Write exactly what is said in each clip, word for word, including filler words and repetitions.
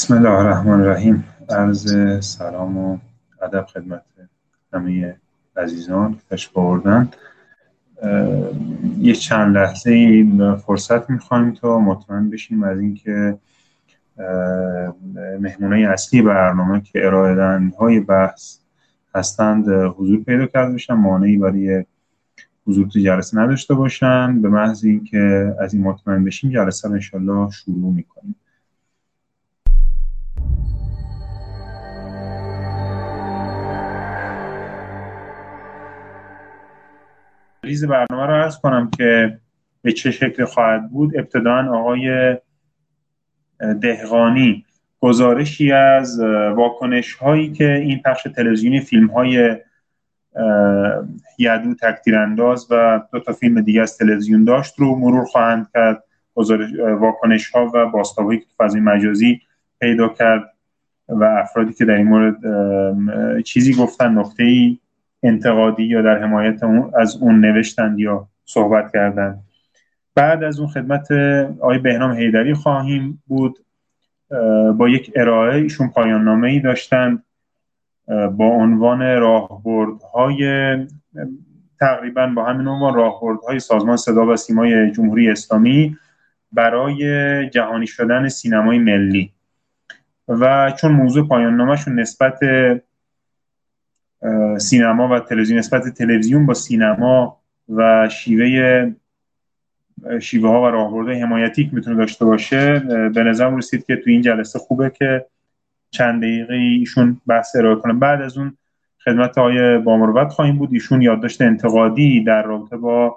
بسم الله الرحمن الرحیم. عرض سلام و ادب خدمت همه عزیزان که تشریف آوردن. یه چند لحظه این فرصت میخوایم تا مطمئن بشیم از اینکه مهمونای اصلی برنامه که ارائه دهنده‌های بحث هستند حضور پیدا کرده باشن، مانعی برای حضور تو جلسه نداشته باشن. به محض اینکه از این مطمئن بشیم جلسه رو انشالله شروع میکنیم. ریز برنامه رو عرض کنم که به چه شکل خواهد بود. ابتداً آقای دهقانی گزارشی از واکنش هایی که این پخش تلویزیونی فیلم های یدو تک‌تیرانداز و دو تا فیلم دیگه از تلویزیون داشت رو مرور خواهند کرد. واکنش ها و بازتاب‌هایی که فضای مجازی پیدا کرد و افرادی که در این مورد چیزی گفتن، نکته‌ای انتقادی یا در حمایت از اون نوشتند یا صحبت کردند. بعد از اون خدمت آقای بهنام حیدری خواهیم بود با یک ارائه. ایشون پایان نامه‌ای داشتند با عنوان راهبردهای، تقریبا با همین عنوان، راهبردهای سازمان صدا و سیمای جمهوری اسلامی برای جهانی شدن سینمای ملی. و چون موضوع پایان نامه‌شون نسبت سینما و تلویزیون، نسبت تلویزیون با سینما و شیوه شیوه ها و راهبردهای حمایتی که میتونه داشته باشه، به نظر رسید که تو این جلسه خوبه که چند دقیقه ایشون بحث ارائه کنه. بعد از اون خدمت آقای بامروت خواهیم بود. ایشون یادداشت انتقادی در رابطه با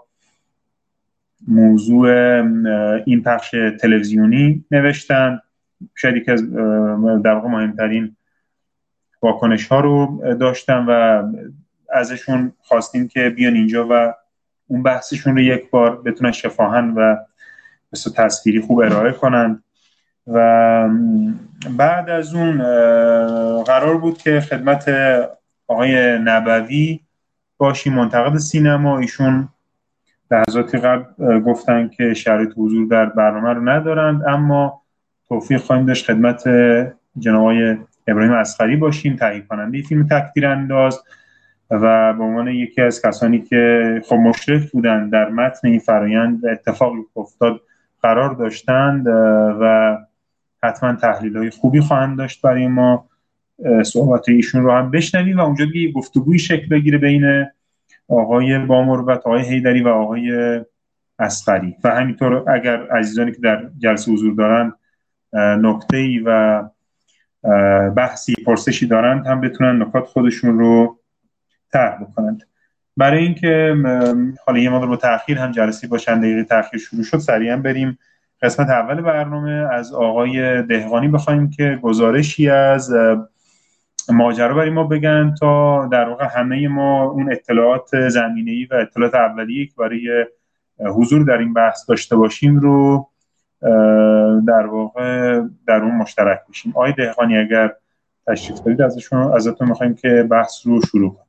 موضوع این پخش تلویزیونی نوشتن. شاید یکی از در واقع مهمترین واکنش ها رو داشتن و ازشون خواستیم که بیان اینجا و اون بحثشون رو یک بار بتونن شفاهن و بسیار تصویری خوب ارائه کنن. و بعد از اون قرار بود که خدمت آقای نبوی باشی، منتقد سینما. ایشون لحظاتی قبل گفتن که شرایط حضور در برنامه رو ندارند، اما توفیق خواهیم داشت خدمت جناب آقای ابراهیم اصغری باشیم، تهیه کننده فیلم تک‌تیرانداز و به عنوان یکی از کسانی که خب مشرف بودن در متن این فرآیند اتفاقی افتاد قرار داشتند و حتما تحلیل‌های خوبی خواهند داشت برای ما. صحبت ایشون رو هم بشنویم و اونجا دیگه گفتگوی شکل بگیره بین آقای بامروت، آقای حیدری و آقای اصغری. و همینطور اگر عزیزانی که در جلسه حضور دارند نکته‌ای و بحثی، پرسشی دارند هم بتونن نکات خودشون رو طرح بکنند. برای اینکه حالا یه مقدار با تأخیر هم جلسه با چند دقیقه تأخیر شروع شد، سریعا بریم قسمت اول برنامه. از آقای دهقانی بخوایم که گزارشی از ماجرا برای ما بگن تا در واقع همه ما اون اطلاعات زمینه‌ای و اطلاعات اولیه‌ای که برای حضور در این بحث داشته باشیم رو در واقع در اون مشترک بشیم. آقای دهقانی اگر تشریف دارید ازشون ازتون می‌خوایم که بحث رو شروع کنیم.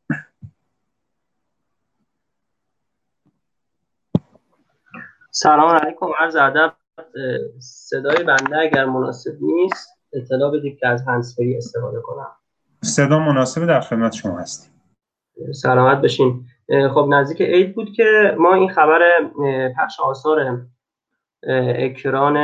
سلام علیکم، عرض ادب. صدای بنده اگر مناسب نیست اطلاع بدید که از هندزفری استفاده کنم. صدا مناسب، در خدمت شما هستیم. سلامت باشین. خب نزدیک عید بود که ما این خبر پخش آثار اکران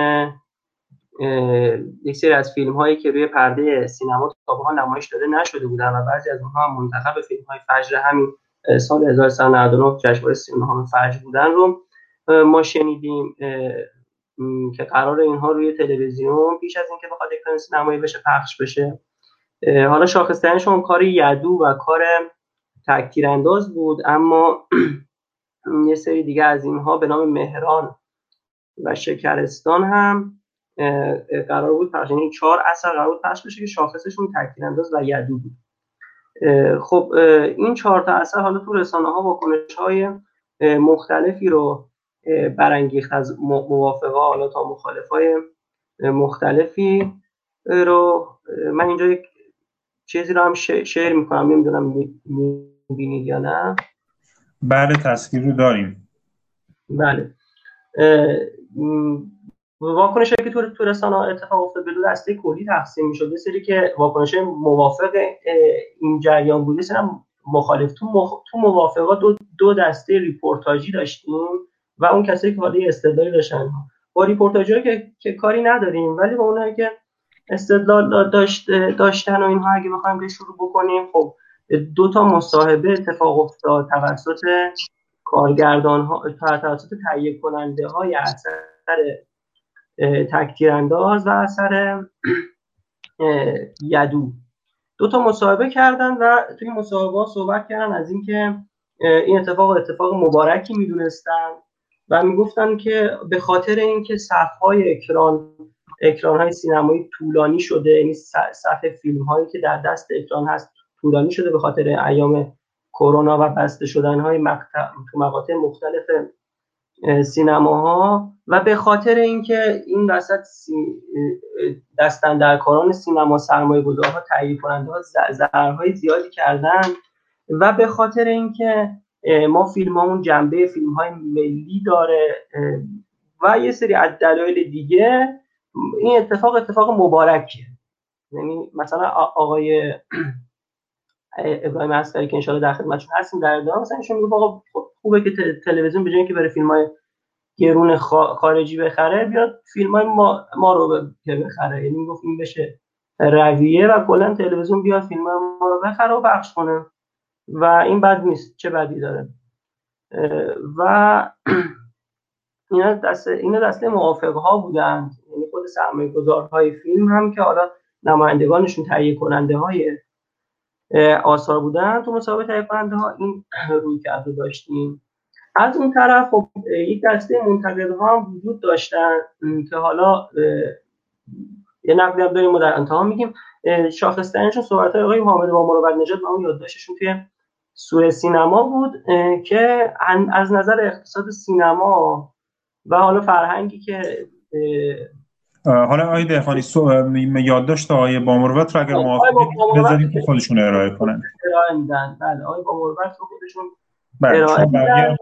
یک سری از فیلم هایی که روی پرده سینما تا به حال نمایش داده نشده بودن و بعضی از اونها هم منتخب فیلم های فجر همین سال هزار و سیصد و نود و نه جشنواره سی و نه فجر بودن رو ما شنیدیم که قرار اینها روی تلویزیون پیش از اینکه بخواد اکران سینمایی بشه پخش بشه. حالا شاخص‌ترینشون کار یدو و کار تک‌تیرانداز بود، اما یه سری دیگه از اینها به نام مهران و شکرستان هم قرار بود پخش، یعنی چهار اثر قرار بود پخش بشه که شاخصشون تک‌تیرانداز و یدو بود. خب این چهار تا اثر حالا تو رسانه‌ها واکنش‌های مختلفی رو برانگیخت، از موافقا حالا تا مخالفای مختلفی رو. من اینجا یک چیزی رو هم شیر میکنم، نمیدونم میبینید یا نه. بله تصویر رو داریم. بله واکنشایی که تو تو رسانه اتفاق افتاد به دو دسته کلی تقسیم می‌شد. یه سری که واکنش موافق این جریان بود، مثلا مخالف. تو مخ... تو موافقا دو دو دسته ریپورتاجی داشتیم و اون کسایی که حالا استدلالی داشتن. با ریپورتاجی که که کاری نداریم، ولی با اونایی که استدلال داشت داشتن و اینها اگه بخوایم که شروع بکنیم، خب دو تا مصاحبه اتفاق افتاد توسط کارگردان ها، توسط تهیه کننده های اثر تک‌تیر انداز و اثر یدو. دو تا مصاحبه کردن و توی مصاحبه ها صحبت کردن از اینکه این اتفاق اتفاق مبارکی میدونستن و میگفتن که به خاطر اینکه صف‌های اکران اکران‌های سینمایی طولانی شده، یعنی صف فیلم‌هایی که در دست اکران هست طولانی شده به خاطر ایام کرونا و بسته شدن‌های مقطع تو مقاطع مختلف سینماها و به خاطر اینکه این وسط دستاندرکاران سینما سرمایه‌گذارها تهیه کننده‌ها ضررهای زیادی کردن و به خاطر اینکه ما فیلمامون جنبه فیلم‌های ملی داره و یه سری از دلایل دیگه، این اتفاق اتفاق مبارکیه. یعنی مثلا آقای ابراهیم عسکری که انشالله در خدمتشون هستیم در ادامه، مثلا ایشون میگه آقا خوبه که تلویزیون به جای اینکه بره فیلم‌های گرون خارجی بخره بیاد فیلم‌های ما ما رو بخره. یعنی میگفت این بشه رویه و کلا تلویزیون بیاد فیلم‌های ما رو بخره و پخش کنه و این بد نیست، چه بدی داره. و اینا دسته اینا دسته موافق‌ها بودند، یعنی خود سرمایه‌گذارهای فیلم هم که حالا نمایندگانشون تهیه کننده‌های آثار بودن. تو مسابقه تهیه کننده‌ها این رویکرد رو داشتیم. از اون طرف خب یک دسته منتقدها هم وجود داشتن که حالا یه نقدی هم داریم و در انتها میگیم. شاخص‌ترینشون صحبت‌های آقای حامد بامروت-نژاد و اون یادداشتشون توی سوره سینما بود که از نظر اقتصاد سینما و حالا فرهنگی که حالا آقای دهقانی یادداشت آقای بامروت رو اگر موافقید بذارید که خودشون ارائه کنن. ارائه میدن. بله آقای بامروت رو خودشون ارائه میدن.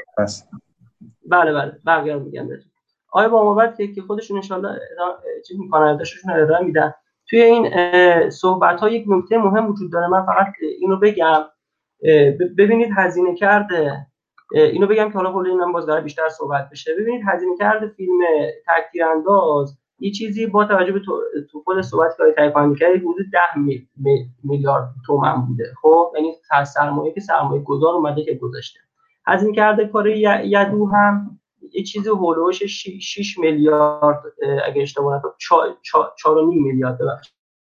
بله بله بقیه رو میگم بهتون. آقای بامروت که خودشون ان شاءالله چیز میکنن، ارائهشون ارائه میدن. توی این صحبت ها یک نکته مهم وجود داره، من فقط اینو بگم. ببینید هزینه کرده، اینو بگم که حالا کلی اینم باز داره بیشتر صحبت بشه. ببینید هزینه کرده فیلم تک‌تیر انداز یه چیزی با توجه به تو, تو خود صحبت که تهیه کننده کرد حدود ده میلیارد تومان بوده. خب یعنی سرمایه که سرمایه گذار اومده که گذاشته. هزینه کرده کار یدو هم یه چیزی هولوش شش میلیارد اگه اشتباه نکنم چهار و نیم میلیارد ببخشید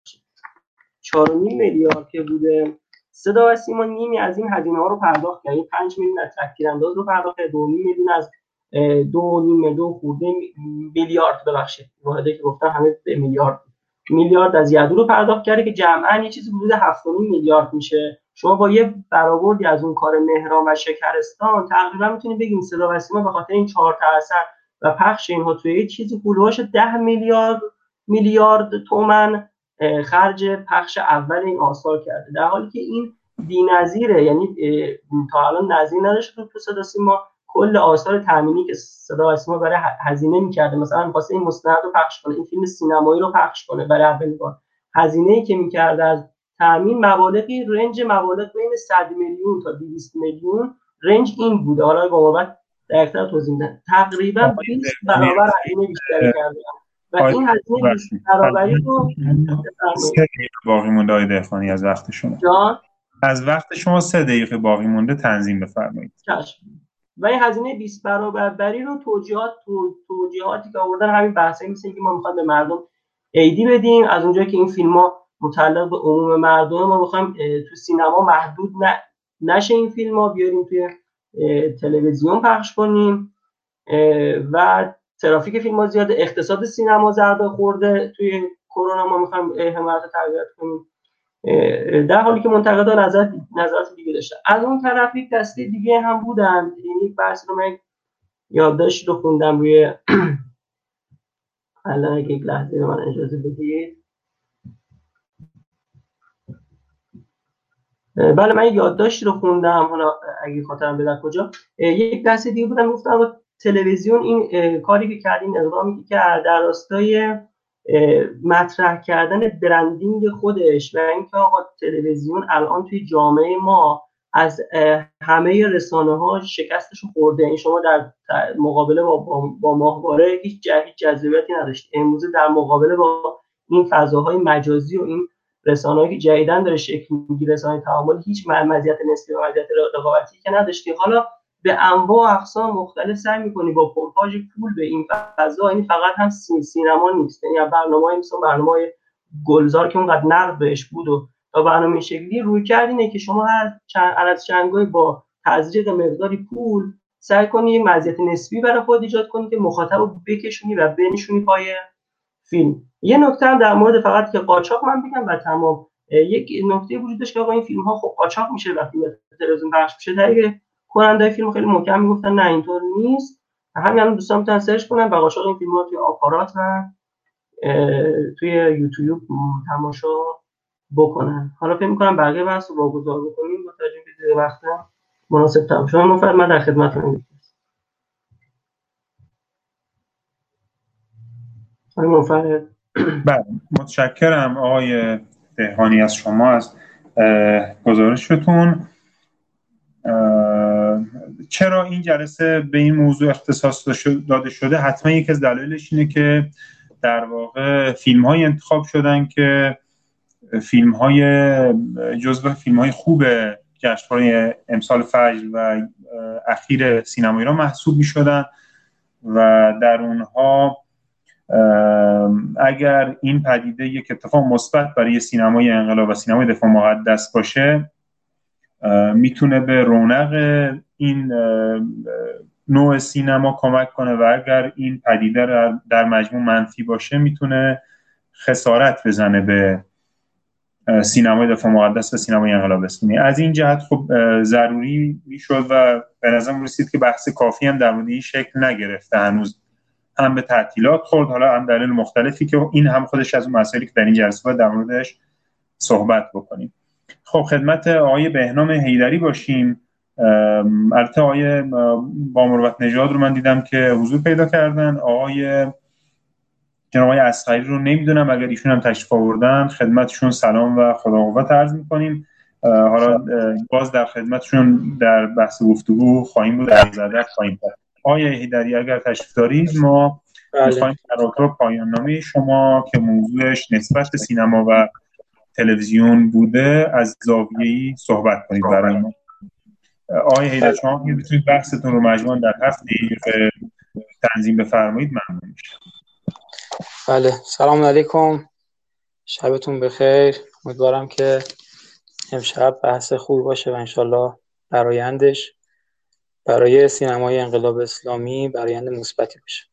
چهار و نیم میلیارد که بوده. صدا و سیما نیمی از این هزینه ها رو پرداخت کرد. یعنی پنج میلیون از تک‌تیر انداز رو پرداخت کرد، دو میلیون از دو نیم دو خورده میلیارد ببخشید واحدی که گفتم همه میلیارد میلیارد از یدو رو پرداخت کرده که جمعاً یه چیزی حدود هفت و نیم میلیارد میشه. شما با یه برآوردی از اون کار مهران و شکرستان تقریبا میتونید بگین صدا و سیما به خاطر این چهار تا اثر و پخش اینها توی یه چیزی هولوش ده میلیارد میلیارد تومان خرج پخش اول این آثار کرده، در حالی که این بی‌نظیره. یعنی تا الان نظیر نداشته تو صدا سیما کل آثار تامینی که صدا و سیما برای هزینه می‌کرده، مثلا واسه این مستند رو پخش کنه، این فیلم سینمایی رو پخش کنه، برای اولین بار هزینه‌ای که می‌کرده از تامین مبالغی رنج مبالغ بین صد میلیون تا دویست میلیون رنج این بوده. حالا با بابت دقیق‌تر توضیح میدم تقریبا بیست برابر هزینه بیشتر کرده و این هزینه بیست برابری رو سه دقیقه باقی مونده آقای دهقانی از وقت شما. جان از وقت شما سه دقیقه باقی مونده تنظیم بفرمایید. چشم. و این هزینه بیست برابری رو توجیهات تو توجیهاتی که آوردن همین بحثایی مثل اینکه ما می‌خوایم به مردم ایدی بدیم، از اونجایی که این فیلم‌ها متعلق به عموم مردم، ما می‌خوایم تو سینما محدود نه نشه این فیلم‌ها، بیاریم توی تلویزیون پخش کنیم و ترافیک فیلم‌ها زیاده، اقتصاد سینما ضربه خورده توی کرونا، ما می‌خوایم حمایت تقویت کنیم، در حالی که منتقدان نظر نظرات دیگه داشتن. از اون طرف یک دسته دیگه هم بودن. این یک بحث رو من یادداشت رو خوندم روی الان یک لحظه به من اجازه بدید. بله من یادداشتی رو خوندم، حالا اگه خاطرم بده کجا. یک دسته دیگه بودن گفتم تلویزیون این کاری که کرد، این اقدامی که کرد در راستای مطرح کردن برندینگ خودش و اینکه آقا تلویزیون الان توی جامعه ما از همه رسانه‌ها شکستش خورده، این شما در مقابله با با ماهواره هیچ جذابیتی نداشت. امروز در مقابله با این فضاهای مجازی و این رسانه‌ای که جدیداً داره شکل می‌گیره، رسانه تعامل، هیچ مزیت نسبی و مزیت رقابتی که نداشتی، حالا به انواع و اقسام مختلف سعی می‌کنی با پمپاژ پول به این فضا، یعنی فقط هم سینما نیست، یعنی برنامه‌ای مثل برنامه‌های گلزار که اونقدر نقد بهش بود و تا برنامه این شکلی روی کرد اینه که شما هر چند عرض چندگاهی با تزریق مقداری پول سعی کنی یه مزیت نسبی برای خود ایجاد کنی که مخاطب رو بکشونی و بنشونی پای فیلم. یه نکته هم در مورد فقط که قاچاق من بگم و تمام. یک نکته وجود داشت که آقا این فیلم‌ها خب قاچاق میشه وقتی به تلویزیون پخش میشه. در کننده فیلم خیلی محکم میگفتن نه اینطور نیست. همین الان دوستان میتونن سرچ کنن و قاچاق این فیلم‌ها توی آپارات و توی یوتیوب تماشا بکنن. حالا فکر می‌کنم بقیه بحث رو واگذار بکنیم با توجه به وقت مناسب تمام شما مفرد من در خدمتتونم. آقای مفرد. بله متشکرم آقای دهقانی از شما از گزارشتون. چرا این جلسه به این موضوع اختصاص داده شده؟ حتما یکی از دلایلش اینه که در واقع فیلم‌های انتخاب شدن که فیلم‌های جزو فیلم‌های خوب جشنواره امسال فجر و اخیر سینما ایران محسوب می‌شدن و در اونها اگر این پدیده یک اتفاق مثبت برای سینمای انقلاب و سینمای دفاع مقدس باشه، میتونه به رونق این نوع سینما کمک کنه و اگر این پدیده در مجموع منفی باشه میتونه خسارت بزنه به سینمای دفاع مقدس و سینمای انقلاب اسلامی. از این جهت خب ضروری میشد و به نظرم رسید که بحث کافی هم در مورد این شکل نگرفته هنوز، هم به تعطیلات خورد، حالا هم دلیل مختلفی که این هم خودش از اون مسائلی که در این جلسه باید در موردش صحبت بکنیم. خب خدمت آقای بهنام حیدری باشیم. البته آقای بامروت نژاد رو من دیدم که حضور پیدا کردن، آقای جناب آقای اصغری رو نمیدونم، اگر ایشون هم تشریف آوردن خدمتشون سلام و خدا قوت عرض می‌کنیم. حالا باز در خدمتشون در بحث گفتگو خواهیم بود، در زده خواهیم کرد. آقای حیدری اگر تشریف دارید ما می‌خوایم در رابطه پایان نامه شما که موضوعش نسبت به سینما و تلویزیون بوده از زاویه‌ای صحبت کنید برای ما. آقای حیدری شما می‌تونید بحثتون رو مجموعاً در هفت دقیقه تنظیم بفرمایید ممنون میشم. بله، سلام علیکم، شبتون بخیر. امیدوارم که امشب بحث خوبی باشه و انشالله برآیندش برای سینمای انقلاب اسلامی برآیند مثبتی باشه.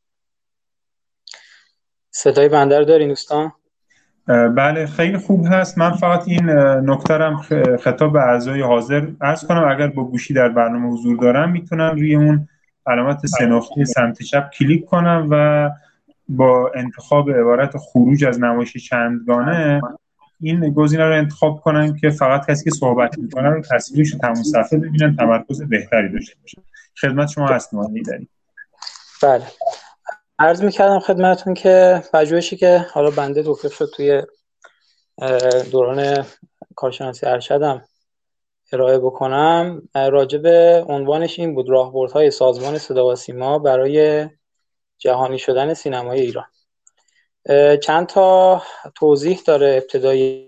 صدای بنده رو دارین دوستان؟ بله خیلی خوب هست. من فقط این نکته رو خطاب به اعضای حاضر عرض کنم، اگر با گوشی در برنامه حضور دارم میتونم روی اون علامت سه نقطه سمت چپ کلیک کنم و با انتخاب عبارت خروج از نمایش چندگانه این گزینه رو انتخاب کنن که فقط کسی که صحبت میکنه رو تصویرش رو تمام صفحه ببینن، تمرکز بهتری داشته باشن. خدمت شما هستم آقای حیدری. بله، عرض میکردم خدمتون که پژوهشی که حالا بنده توفیق شد توی دوران کارشناسی ارشدم ارائه بکنم، راجع به عنوانش این بود: راهبردهای سازمان صدا و سیما برای جهانی شدن سینمای ایران. چند تا توضیح داره ابتدای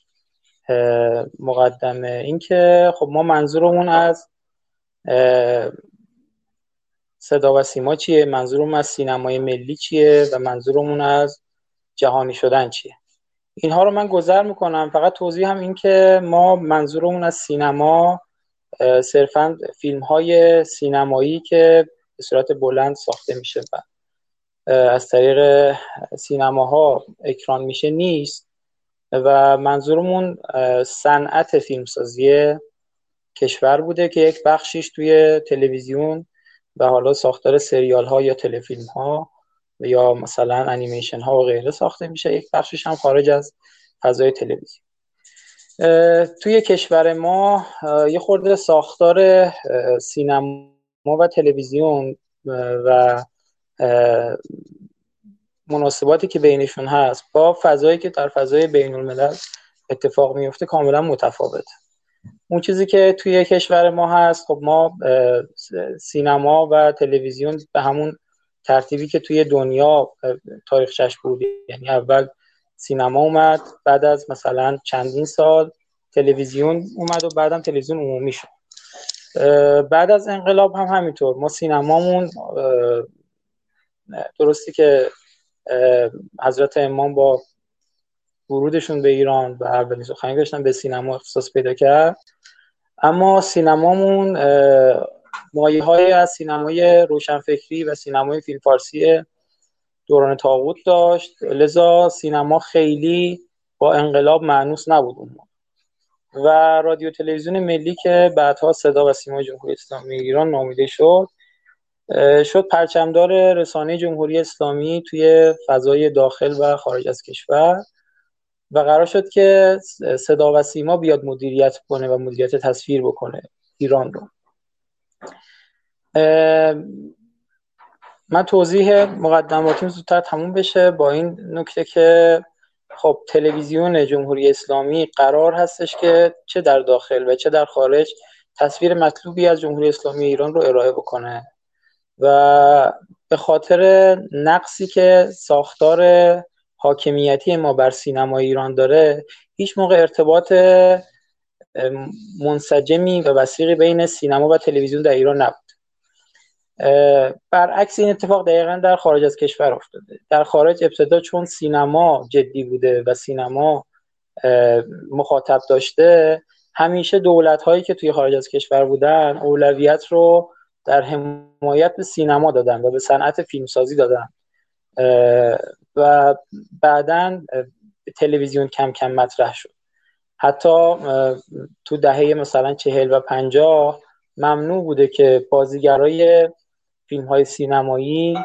مقدمه. این که خب ما منظورمون از صدا و سیما چیه، منظورمون از سینمای ملی چیه و منظورمون از جهانی شدن چیه. اینها رو من گذر میکنم. فقط توضیح هم این که ما منظورمون از سینما صرفاً فیلم‌های سینمایی که به صورت بلند ساخته میشه و از طریق سینماها اکران میشه نیست و منظورمون صنعت فیلمسازی کشور بوده که یک بخشیش توی تلویزیون و حالا ساختار سریال ها یا تلفیلم ها یا مثلا انیمیشن ها و غیره ساخته میشه، یک بخشیش هم خارج از فضای تلویزیون. توی کشور ما یه خورده ساختار سینما و تلویزیون و مناسباتی که بینشون هست با فضایی که در فضای بین الملل اتفاق میفته کاملا متفاوته. اون چیزی که توی کشور ما هست، خب ما سینما و تلویزیون به همون ترتیبی که توی دنیا تاریخچش بود، یعنی اول سینما اومد، بعد از مثلا چندین سال تلویزیون اومد و بعدم تلویزیون عمومی شد. بعد از انقلاب هم همینطور ما سینمامون، درستی که حضرت امام با ورودشون به ایران و اولین سخنرانی داشتن به سینما اختصاص پیدا کرد، اما سینمامون مایه‌های از سینمای روشنفکری و سینمای فیلم فارسی دوران طاغوت داشت، لذا سینما خیلی با انقلاب مانوس نبود اون موقع. و رادیو تلویزیون ملی که بعدها صدا و سیمای جمهوری اسلامی ایران نامیده شد، شد پرچمدار رسانه جمهوری اسلامی توی فضای داخل و خارج از کشور و قرار شد که صدا و سیما بیاد مدیریت کنه و مدیریت تصویر بکنه ایران رو. من توضیح مقدماتیم زودتر تموم بشه با این نکته که خب تلویزیون جمهوری اسلامی قرار هستش که چه در داخل و چه در خارج تصویر مطلوبی از جمهوری اسلامی ایران رو ارائه بکنه و به خاطر نقصی که ساختار حاکمیتی ما بر سینما ایران داره، هیچ موقع ارتباط منسجمی و وثیقی بین سینما و تلویزیون در ایران نبود. برعکس این اتفاق دقیقاً در خارج از کشور افتاده. در خارج ابتدا چون سینما جدی بوده و سینما مخاطب داشته، همیشه دولت‌هایی که توی خارج از کشور بودن اولویت رو در حمایت به سینما دادن و به صنعت فیلمسازی دادن و بعداً تلویزیون کم کم مطرح شد. حتی تو دهه مثلا چهل و پنجاه ممنوع بوده که بازیگرای فیلم‌های سینمایی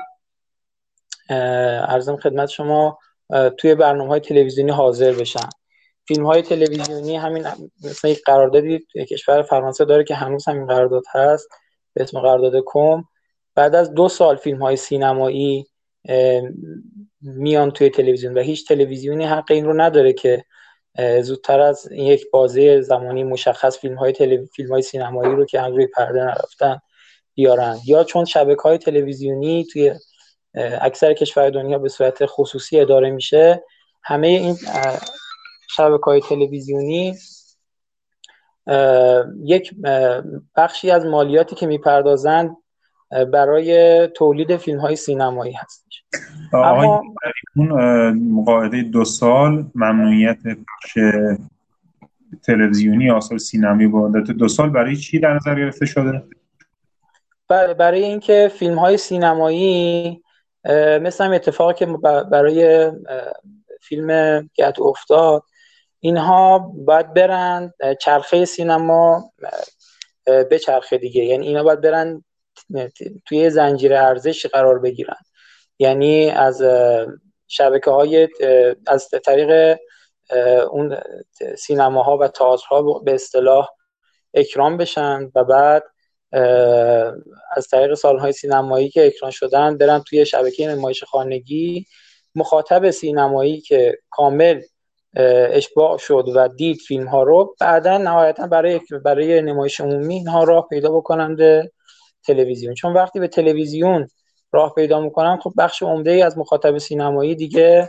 عرضم خدمت شما توی برنامه‌های تلویزیونی حاضر بشن. فیلم‌های تلویزیونی همین مثلا یک قراردادی کشور فرانسه داره که هنوز همین قرارداد هست به اسم قرارداد کم. بعد از دو سال فیلم‌های سینمایی میان توی تلویزیون و هیچ تلویزیونی حق این رو نداره که زودتر از یک بازه زمانی مشخص فیلم‌های تلویزیونی فیلم‌های سینمایی رو که روی پرده نرفتن بیارن، یا چون شبکه‌های تلویزیونی توی اکثر کشورهای دنیا به صورت خصوصی اداره میشه، همه این شبکه‌های تلویزیونی یک بخشی از مالیاتی که میپردازند برای تولید فیلم‌های سینمایی هستش. اما اون قاعده دو سال ممنوعیت پخش تلویزیونی آثار سینمایی با مدت دو سال برای چی در نظر گرفته شده؟ برای اینکه فیلم‌های سینمایی مثل هم اتفاقی که برای فیلم گت افتاد، اینها باید برن چرخه سینما به چرخه دیگه، یعنی اینا باید برن توی زنجیره ارزش قرار بگیرن، یعنی از شبکه‌های از طریق اون سینماها و تئاترها به اصطلاح اکران بشن و بعد از طریق سالن‌های سینمایی که اکران شدن برن توی شبکه نمایش خانگی. مخاطب سینمایی که کامل اشباع شد و دید فیلم ها رو، بعدا نهایتا برای برای نمایش عمومی اینها راه پیدا بکنن به تلویزیون. چون وقتی به تلویزیون راه پیدا میکنن، خب بخش عمده‌ای از مخاطب سینمایی دیگه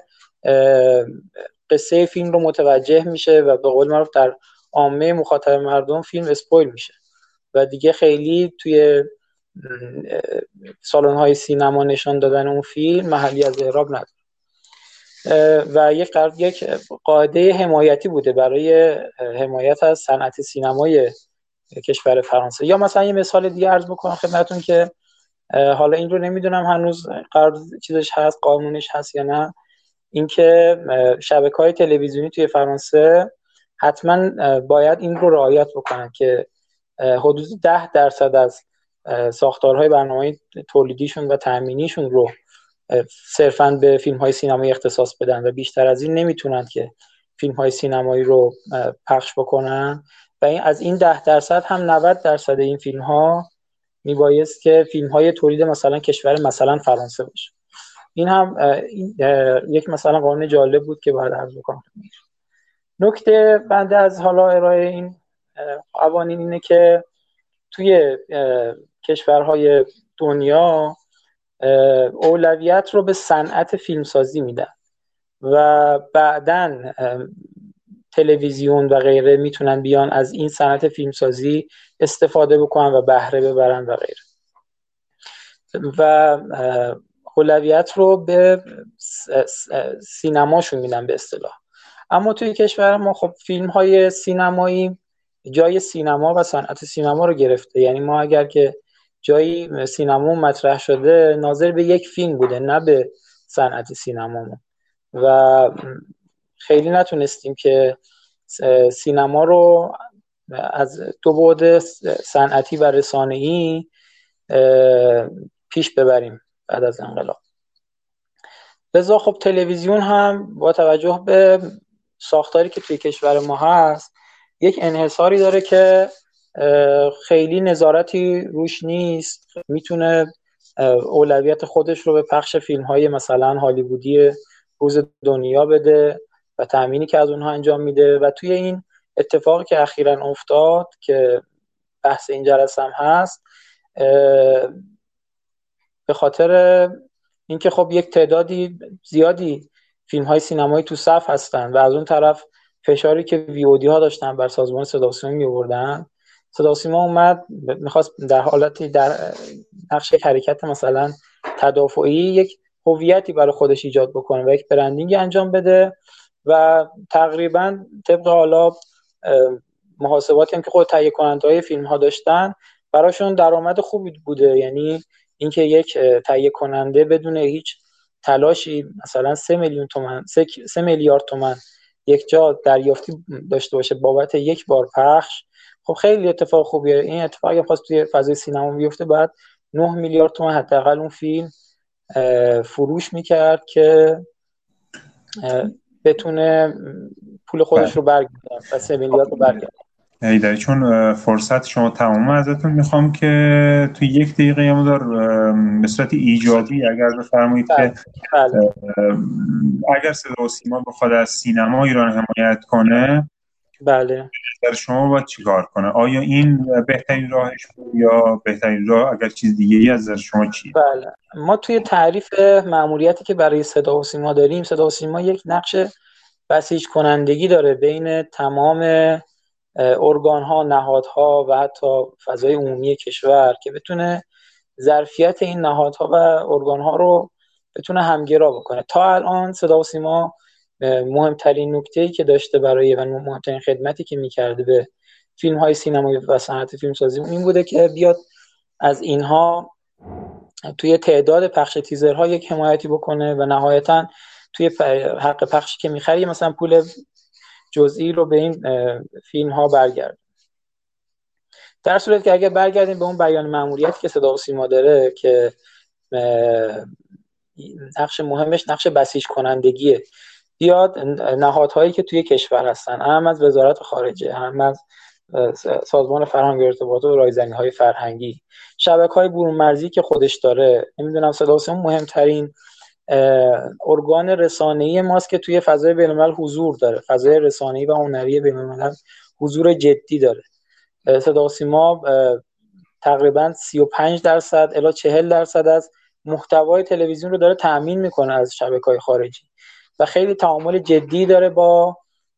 قصه فیلم رو متوجه میشه و به قول معروف در عامه مخاطب مردم فیلم اسپویل میشه و دیگه خیلی توی سالن‌های سینما نشان دادن اون فیلم محلی از اعراب نداره. و یک یک قاعده حمایتی بوده برای حمایت از صنعت سینمای کشور فرانسه. یا مثلا یه مثال دیگه عرض بکنم خدمتتون که حالا این رو نمیدونم هنوز قرار چیزش هست، قانونش هست یا نه، اینکه شبکه‌های تلویزیونی توی فرانسه حتما باید این رو رعایت بکنن که حدود ده درصد از ساختارهای برنامه‌های تولیدیشون و تأمینیشون رو صرفاً به فیلم‌های سینمایی اختصاص بدن و بیشتر از این نمیتونن که فیلم‌های سینمایی رو پخش بکنن و این از این ده درصد هم نود درصد این فیلم‌ها میبایست که فیلم های تولید مثلا کشور مثلا فرانسه باشه. این هم این یک مثلا قانون جالب بود که باید عرض بکنم. نکته بنده از حالا ارائه این قوانین اینه که توی کشورهای دنیا اولویت رو به صنعت فیلمسازی میدن و بعداً تلویزیون و غیره میتونن بیان از این صنعت فیلمسازی استفاده بکنن و بهره ببرن و غیره، و اولویت رو به سینماشون میدن به اصطلاح. اما توی کشور ما خب فیلم های سینمایی جای سینما و صنعت سینما رو گرفته. یعنی ما اگر که جایی سینما مطرح شده ناظر به یک فیلم بوده، نه به صنعت سینما، و خیلی نتونستیم که سینما رو از دو بعد صنعتی و رسانه‌ای پیش ببریم بعد از انقلاب. لذا خب تلویزیون هم با توجه به ساختاری که توی کشور ما هست یک انحصاری داره که خیلی نظارتی روش نیست، میتونه اولویت خودش رو به پخش فیلم‌های مثلا هالیوودی روز دنیا بده و تأمینی که از اونها انجام میده. و توی این اتفاقی که اخیراً افتاد که بحث این جلسه هم هست، به خاطر اینکه خب یک تعدادی زیادی فیلم‌های سینمایی تو صف هستن و از اون طرف فشاری که وی او دی ها داشتن بر سازمان صدا و سیما می‌آوردن، صدا و سیما اومد می‌خواست در حالتی در نقش حرکت مثلا تدافعی یک هویتی برای خودش ایجاد بکنه و یک برندینگ انجام بده و تقریبا طبق حالا محاسباتی هم که خود تهیه کننده‌های فیلم‌ها داشتن براشون درآمد خوبی بوده. یعنی اینکه یک تهیه کننده بدون هیچ تلاشی مثلا سه میلیون تومان سه, سه میلیارد تومان یک جا دریافتی داشته باشه بابت یک بار پخش، خب خیلی اتفاق خوبیه. این اتفاق اگه خواست توی فضای سینما بیفته بعد نه میلیارد تومان حداقل اون فیلم فروش میکرد که بتونه پول خودش رو برگردونه و سه میلیارد رو برگردونه. ایداری چون فرصت شما تمام ازتون میخوام که توی یک دقیقه یه مدار به صورت ایجابی اگر بفرمایید که اگر صدا و سیما بخواد از سینما ایران حمایت کنه، بله در شما باید چیکار کنه؟ آیا این بهترین راهش بود یا بهترین راه اگر چیز دیگه ای از شما چیه؟ بله، ما توی تعریف مأموریتی که برای صدا و سیما داریم، صدا و سیما یک نقش بسیج کنندگی داره بین تمام ارگان ها، نهادها و حتی فضای عمومی کشور که بتونه ظرفیت این نهادها و ارگان ها رو بتونه همگرا بکنه. تا الان صدا و سیما مهمترین نکته‌ای که داشته برای و مهمترین خدمتی که می‌کرده به فیلم های سینمایی و صنعت فیلمسازی این بوده که بیاد از اینها توی تعداد پخش تیزرها یک حمایتی بکنه و نهایتاً توی حق پخشی که می‌خری مثلا پول جزئی رو به این فیلم ها برگرد. در صورت که اگر برگردیم به اون بیان مأموریتی که صدا و سیما داره که نقش مهمش نقش بسیج کنندگیه، بیاد نهادهایی که توی کشور هستن، هم از وزارت خارجه، هم از سازمان فرهنگ و ارتباطات و رایزنی‌های فرهنگی، شبکه‌های برون مرزی که خودش داره، نمیدونم صدا و سیما مهمترین ارگان رسانه‌ای ماست که توی فضای بین‌الملل حضور داره، فضای رسانه‌ای و هنری بین‌الملل حضور جدی داره. صدا و سیما تقریباً سی و پنج درصد الی چهل درصد از محتوای تلویزیون رو داره تأمین میکنه از شبکه‌های خارجی و خیلی تعامل جدی داره با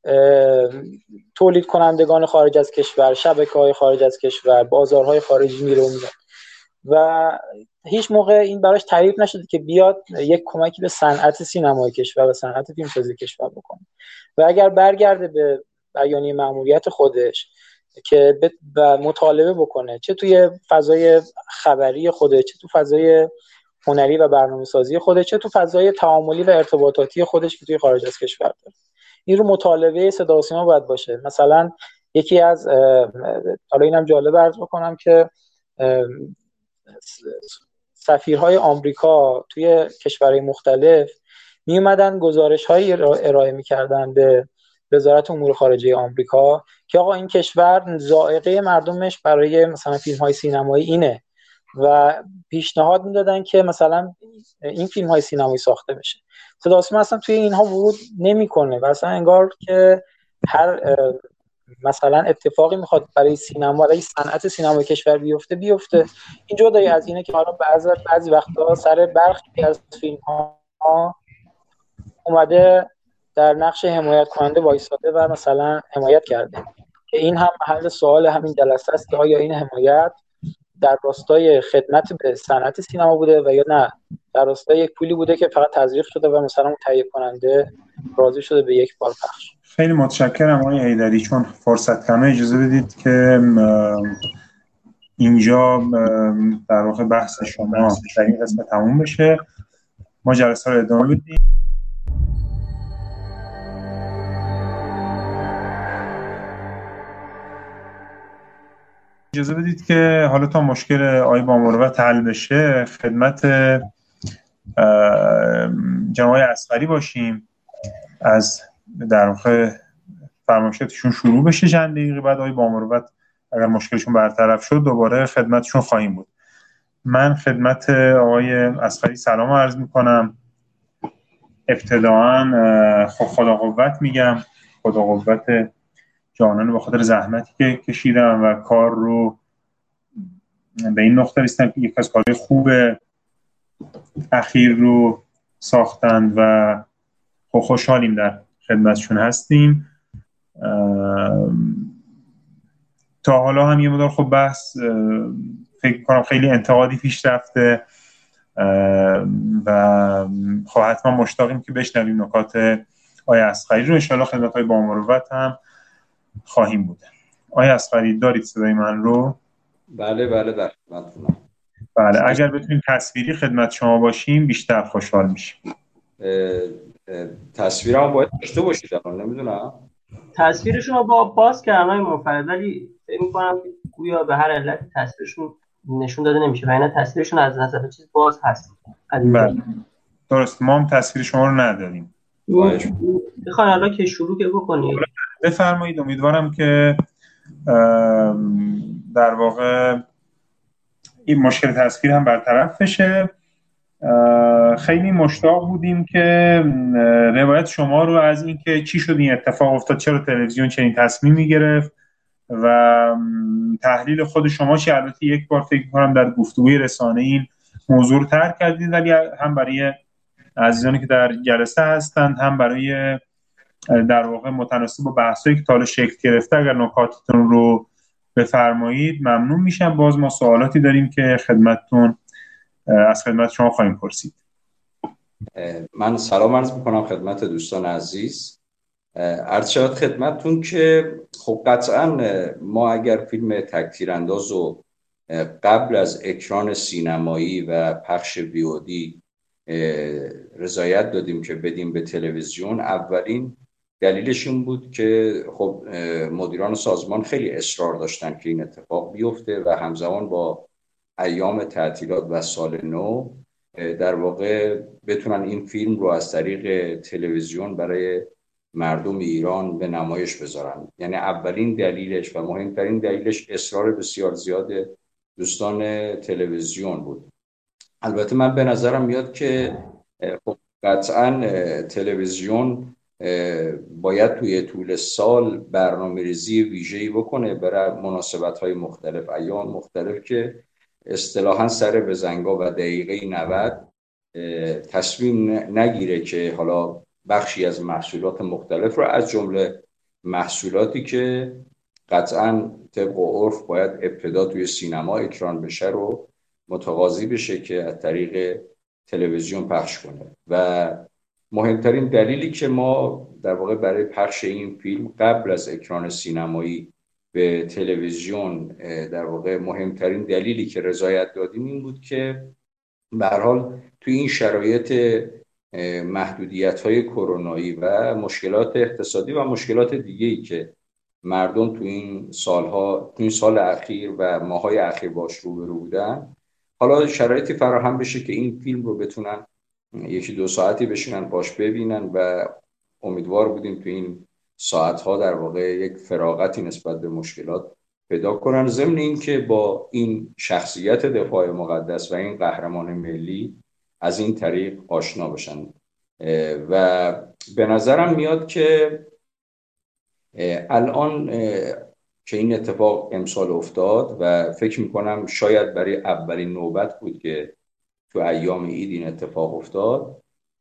تولید کنندگان خارج از کشور، شبکه‌های خارج از کشور، بازارهای خارجی میره میاد و هیچ موقع این براش تعریف نشده که بیاد یک کمکی به صنعت سینمای کشور و صنعت فیلمسازی کشور بکنه. و اگر برگرده به بیانیه مأموریت خودش که و مطالبه بکنه چه توی فضای خبری خودش، چه تو فضای هنری و برنامه‌سازی خودش، چه تو فضای تعاملی و ارتباطاتی خودش که توی خارج از کشور داره، این رو مطالبه صدا و سیما باید باشه. مثلا یکی از حالا اینم جالب عرض بکنم که سفیرهای آمریکا توی کشورهای مختلف می اومدن گزارش‌هایی ارائه می‌کردن به وزارت امور خارجه آمریکا که آقا این کشور ذائقه مردمش برای مثلا فیلم‌های سینمایی اینه و پیشنهاد میدادن که مثلا این فیلم های سینمایی ساخته بشه. صدا و سیما اصلا توی اینها ورود نمیکنه و اصلا انگار که هر مثلا اتفاقی میخواد برای سینما، برای صنعت سینمای کشور بیفته بیفته این جدای از اینه که حالا بعضی بعضی وقتا سر برخی از فیلم ها اومده در نقش حمایت کننده وایساده و مثلا حمایت کرده، که این هم محل سوال همین جلسه است که آیا این حمایت در راستای خدمت به صنعت سینما بوده و یا نه در راستای یک پولی بوده که فقط تزریق شده و مثلا اون تهیه کننده راضی شده به یک بار پخش. خیلی متشکرم آقای حیدری، چون فرصت کمه اجازه بدید که اینجا در واقع بحث شما در این قسمت تموم بشه، ما جلسه رو ادامه بدیم. اجازه بدید که حالا تا مشکل آقای بامروت حل بشه خدمت جناب اصغری باشیم، از در واقع فرمایشاتشون شروع بشه چند دقیقه، بعد آقای بامروت اگر مشکلشون برطرف شد دوباره خدمتشون خواهیم بود. من خدمت آقای اصغری سلام عرض میکنم. ابتداعاً خب خدا قوت میگم، خدا قوت جانانه به خاطر زحمتی که کشیدم و کار رو به این نقطه رسیدم که یک از کارهای خوب اخیر رو ساختند و خب خوشحالیم در خدمتشون هستیم. تا حالا هم یه مدار خب بحث فکر کنم خیلی انتقادی پیش رفته و خب حتما مشتاقیم که بشنویم نکات آقای اصغری رو. ان شاءالله خدمت های بامروت هم خواهیم بود. آقای اصغری دارید صدای من رو؟ بله بله در خدمتتونم. بله اگر بتونیم تصویری خدمت شما باشیم بیشتر خوشحال میشیم. تصویرم باید داشته باشید، الان نمیدونم تصویرشون رو با باز کردن های منفرد، ولی فکر می‌کنم که گویا به هر علت تصویرشون نشون داده نمیشه و اینا تصویرشون از نظر چیز باز هست. بله درست، ما هم تصویر شما رو نداریم. بخواین حالا که شروع که بکنید بفرمایید. امیدوارم که در واقع این مشکل تصویر هم برطرف بشه. خیلی مشتاق بودیم که روایت شما رو از اینکه چی شد این اتفاق افتاد، چرا تلویزیون چنین تصمیمی گرفت و تحلیل خود شما چی. البته یک بار فکر کنم در گفتگوی رسانه این موضوع رو طرح کردید، ولی هم برای عزیزانی که در جلسه هستند هم برای در واقع متناسب با بحثایی که تا حالا شکل گرفته اگر نکاتتون رو بفرمایید ممنون میشم. باز ما سوالاتی داریم که خدمتتون از خدمت شما خواهیم پرسید. من سلام عرض میکنم خدمت دوستان عزیز. عرض شود خدمتتون که خب قطعا ما اگر فیلم تک‌تیرانداز رو قبل از اکران سینمایی و پخش وی او دی رضایت دادیم که بدیم به تلویزیون، اولین دلیلش این بود که خب مدیران سازمان خیلی اصرار داشتن که این اتفاق بیفته و همزمان با ایام تعطیلات و سال نو در واقع بتونن این فیلم رو از طریق تلویزیون برای مردم ایران به نمایش بذارن. یعنی اولین دلیلش و مهمترین دلیلش اصرار بسیار زیاد دوستان تلویزیون بود. البته من به نظرم میاد که خب قطعا تلویزیون باید توی طول سال برنامه‌ریزی ویژه‌ای بکنه برای مناسبت‌های مختلف، ایام مختلف که اصطلاحاً سر به زنگا و دقیقه نود تصمیم نگیره که حالا بخشی از محصولات مختلف رو از جمله محصولاتی که قطعاً طبق عرف باید ابتدا توی سینما اکران بشه رو متقاضی بشه که از طریق تلویزیون پخش کنه. و مهمترین دلیلی که ما در واقع برای پخش این فیلم قبل از اکران سینمایی به تلویزیون در واقع مهمترین دلیلی که رضایت دادیم این بود که به هر حال توی این شرایط محدودیت‌های کرونایی و مشکلات اقتصادی و مشکلات دیگه‌ای که مردم تو این سالها تو این سال اخیر و ماهای اخیر باش روبرو بودن، حالا شرایطی فراهم بشه که این فیلم رو بتونن یکی دو ساعتی بشینن باش ببینن و امیدوار بودیم تو این ساعتها در واقع یک فراغتی نسبت به مشکلات پیدا کنن، ضمن این که با این شخصیت دفاع مقدس و این قهرمان ملی از این طریق آشنا بشن. و به نظرم میاد که الان که این اتفاق امسال افتاد و فکر میکنم شاید برای اولین نوبت بود که تو ایام عید این اتفاق افتاد،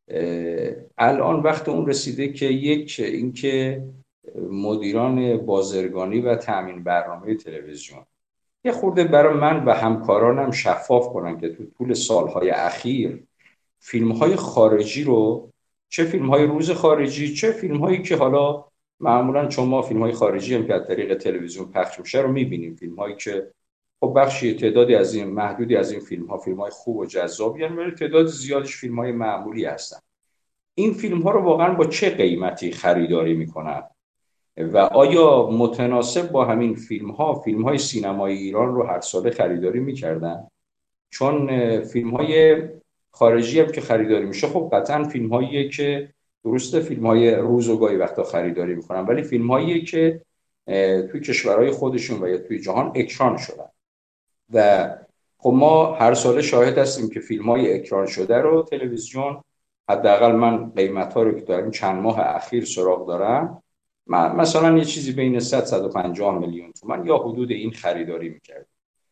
الان وقت اون رسیده که یک اینکه مدیران بازرگانی و تأمین برنامه تلویزیون یه خورده برای من و همکارانم شفاف کنن که تو طول سالهای اخیر فیلم‌های خارجی رو، چه فیلم‌های روز خارجی چه فیلم‌هایی که حالا معمولاً چون ما فیلم‌های خارجی هم که از طریق تلویزیون پخش میشه رو می‌بینیم، فیلم‌هایی که خب بخشی تعدادی از این محدودی از این فیلم‌ها فیلم‌های خوب و جذابی هستند، ولی تعداد زیادش فیلم‌های معمولی هستن. این فیلم‌ها رو واقعاً با چه قیمتی خریداری می‌کنن و آیا متناسب با همین فیلم‌ها فیلم‌های سینمای ایران رو هر ساله خریداری می‌کردن؟ چون فیلم‌های خارجی هم که خریداری میشه خب قطعاً فیلم‌هاییه که درسته فیلم‌های روز و گاهی وقتا خریداری می‌کنن، ولی فیلم‌هاییه که توی کشورهای خودشون و یا توی جهان اکران شدن و خب ما هر ساله شاهد هستیم که فیلم‌های اکران شده رو تلویزیون، حداقل من قیمت‌ها رو که داریم چند ماه اخیر سراغ دارم، مثلا یه چیزی بین صد تا صد و پنجاه میلیون تومان یا حدود این خریداری می‌کرد.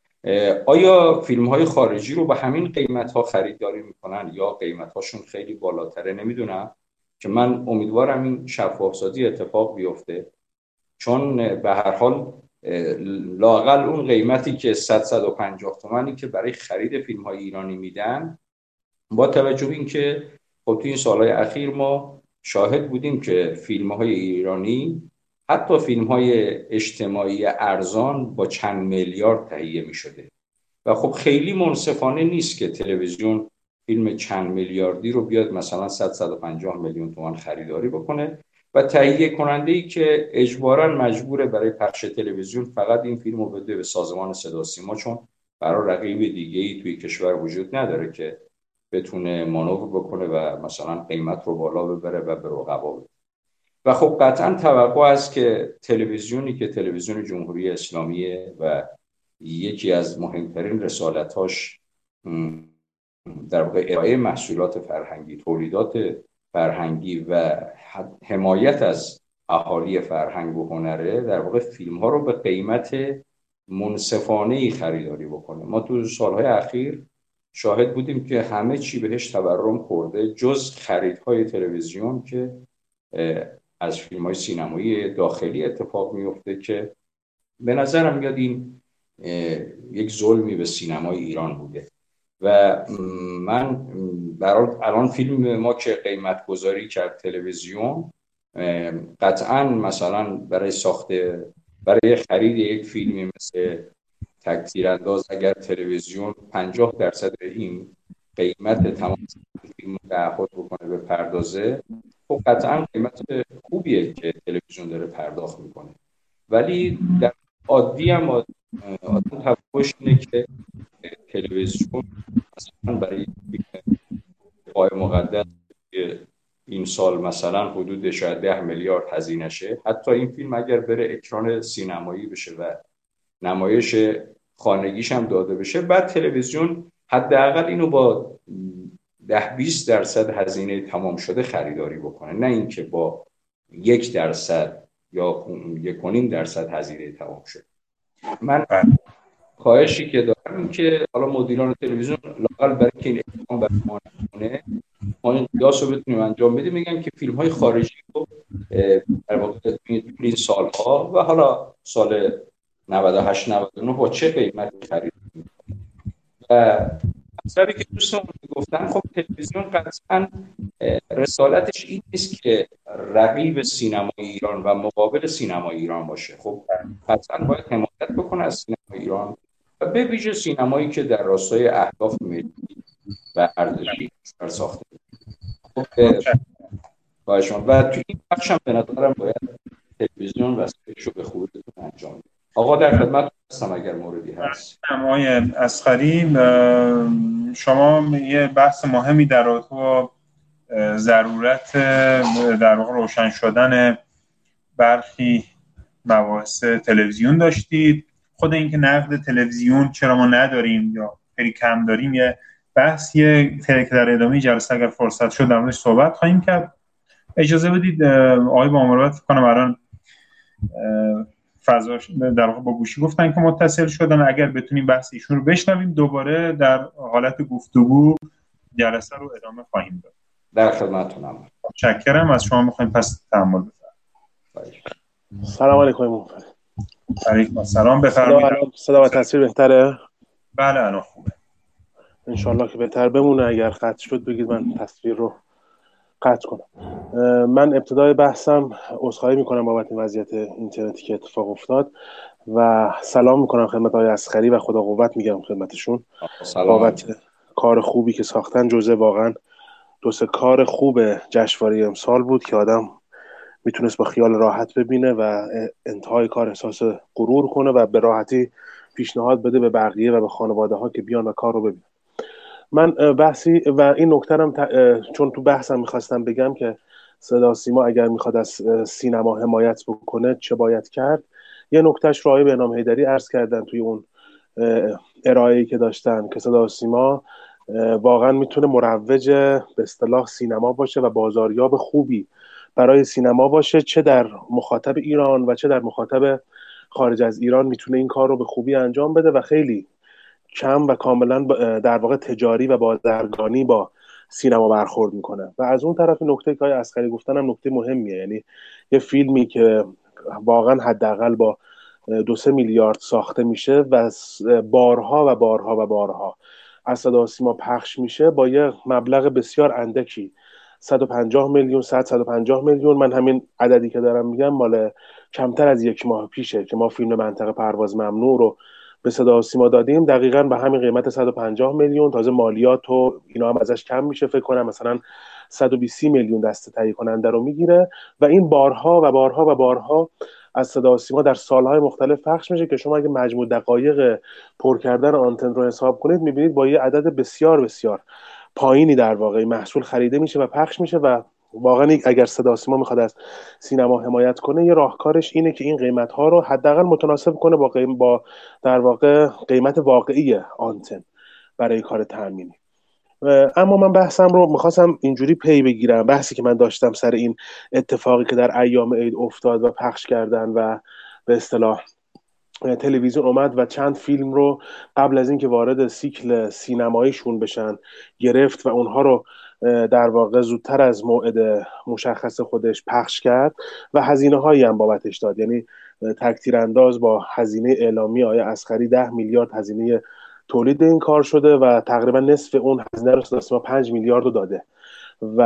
آیا فیلم‌های خارجی رو به همین قیمت‌ها خریداری می‌کنن یا قیمت‌هاشون خیلی بالاتره؟ نمیدونم، که من امیدوارم این شفافسازی اتفاق بیفته، چون به هر حال لااقل اون قیمتی که صد تا صد و پنجاه تومانی که برای خرید فیلم‌های ایرانی میدن، با توجه به اینکه خب توی این سال‌های اخیر ما شاهد بودیم که فیلم‌های ایرانی حتی فیلم‌های اجتماعی ارزان با چند میلیارد تهیه می‌شده و خب خیلی منصفانه نیست که تلویزیون فیلم چند میلیاردی رو بیاد مثلا صد تا صد و پنجاه میلیون تومان خریداری بکنه و تهیه کننده‌ای که اجباراً مجبوره برای پخش تلویزیون فقط این فیلم رو بده به سازمان صدا سیما، چون برای رقیب دیگه‌ای توی کشور وجود نداره که بتونه مانور بکنه و مثلا قیمت رو بالا ببره و به رقبا بده. و خب قطعاً توقع است که تلویزیونی که تلویزیون جمهوری اسلامیه و یکی از مهمترین رسالت‌هاش در واقع ارائه محصولات فرهنگی، تولیدات فرهنگی و حمایت از اهالی فرهنگ و هنره، در واقع فیلم‌ها رو به قیمت منصفانه‌ای خریداری بکنه. ما تو سالهای اخیر شاهد بودیم که همه چی بهش تورم خورده جز خریدهای تلویزیون که از فیلم‌های سینمایی داخلی اتفاق میفته که به نظرم میاد این یک ظلمی به سینمای ایران بوده و من برای الان فیلم ما که قیمت گذاری کرد تلویزیون، قطعاً مثلا برای ساخته برای خرید یک فیلمی مثل تک‌تیرانداز اگر تلویزیون پنجاه درصد این قیمت تمام فیلم رو تعهد بکنه به پردازه، خب قطعاً قیمت خوبیه که تلویزیون داره پرداخت میکنه، ولی در عادی هم آدم توقعش اینه که تلویزیون مثلا برای دفاع مقدس این سال مثلا حدود شاید ده میلیارد هزینه شه، حتی این فیلم اگر بره اکران سینمایی بشه و نمایش خانگیش هم داده بشه، بعد تلویزیون حداقل اینو با ده بیست درصد هزینه تمام شده خریداری بکنه، نه اینکه با یک درصد یا یک و نیم درصد هزینه تمام شده. من خواهشی که دارم این که حالا مدیران تلویزیون لااقل برای که این اقدام برنامه ما این قیاس رو بتونیم انجام بدیم، میگن که فیلم های خارجی رو در واقع این سالها و حالا سال نود و هشت نود و نه با چه قیمتی خرید و مطلبی که دوستان گفتن، خب تلویزیون قطعا رسالتش این نیست که رقیب سینمای ایران و مقابل سینمای ایران باشه، خب قطعا باید حمایت بکنه از سینمای ایران و به ویژه سینمایی که در راستای اهداف ملی و ارزشی ساخته. خب باشون و توی این بخش هم به نظرم باید تلویزیون وسایلش رو به خوبی انجام بده. آقا در خدمت هستم اگر موردی هست. آقای اصغری، شما یه بحث مهمی در رابطه با ضرورت در واقع روشن شدن برخی مباحث تلویزیون داشتید خود اینکه نقد تلویزیون چرا ما نداریم یا خیلی کم داریم یه بحثیه که در ادامه جلسه اگر فرصت شد در موردش صحبت خواهیم کرد. اجازه بدید آقای بامروت فکر کنم الان فضاش در واقع با گوشی گفتن که متصل شدن، اگر بتونیم بحث ایشون رو بشنویم دوباره در حالت گفتگو جلسه رو ادامه خواهیم داد. در خدمتتونم. متشکرم از شما. می‌خوایم پس تحمل بفرمایید. سلام علیکم. علیکم السلام. بفرمایید. صدا و تصویر بهتره؟ بله الان خوبه. انشالله که بهتر بمونه. اگر قطع شد بگید من تصویر رو قطع کنم. من ابتدای بحثم عذرخواهی میکنم بابت این وضعیت اینترنتی که اتفاق افتاد و سلام میکنم خدمت آقای اصغری و خدا قوت میگم خدمتشون بابت کار خوبی که ساختن. جزء واقعا دو سه کار خوب جشنواره امسال بود که آدم میتونست با خیال راحت ببینه و انتهای کار احساس غرور کنه و به راحتی پیشنهاد بده به بقیه و به خانواده ها که بیان و کار رو ببینن. من بحثی و این نکته‌ام ت... چون تو بحثم میخواستم بگم که صدا سیما اگر میخواد از سینما حمایت بکنه چه باید کرد، یه نکتهش رو آقای بهنام حیدری عرض کردن توی اون ارائه‌ای که داشتن که صدا سیما واقعا میتونه مروج به اصطلاح سینما باشه و بازاریاب خوبی برای سینما باشه، چه در مخاطب ایران و چه در مخاطب خارج از ایران میتونه این کار رو به خوبی انجام بده و خیلی کم و کاملا در واقع تجاری و بازرگانی با سینما برخورد میکنه. و از اون طرف نکته که آقای عسکری گفتن هم نکته مهمیه، یعنی یه فیلمی که واقعا حداقل با دو سه میلیارد ساخته میشه و بارها و بارها و بارها از صدا و سیما پخش میشه با یه مبلغ بسیار اندکی صد و پنجاه میلیون صد صد و پنجاه میلیون، من همین عددی که دارم میگم مال کمتر از یک ماه پیشه که ما فیلم منطقه پرواز ممنوع رو به صدا و سیما دادیم، دقیقاً به همین قیمت صد و پنجاه میلیون، تازه مالیات و اینا هم ازش کم میشه، فکر کنم مثلا صد و بیست میلیون دست تهیه کننده رو میگیره و این بارها و بارها و بارها از صدا و سیما در سالهای مختلف پخش میشه که شما اگه مجموع دقایق پر کردن آنتن رو حساب کنید میبینید با یه عدد بسیار بسیار پایینی در واقع محصول خریده میشه و پخش میشه و واقعا اگر صدا سیما میخواد از سینما حمایت کنه یه راهکارش اینه که این قیمت ها رو حداقل متناسب کنه با قیم با در واقع قیمت واقعی آنتن برای کار تامینی. اما من بحثم رو میخواستم اینجوری پی بگیرم، بحثی که من داشتم سر این اتفاقی که در ایام عید افتاد و پخش کردن و به اصطلاح تلویزیون اومد و چند فیلم رو قبل از اینکه وارد سیکل سینماییشون بشن گرفت و اونها رو در واقع زودتر از موعد مشخص خودش پخش کرد و هزینه هایی هم بابتش داد. یعنی تک تیرانداز با هزینه اعلامی آقای اصغری ده میلیارد هزینه تولید این کار شده و تقریبا نصف اون هزینه رو صدا پنج میلیارد رو داده و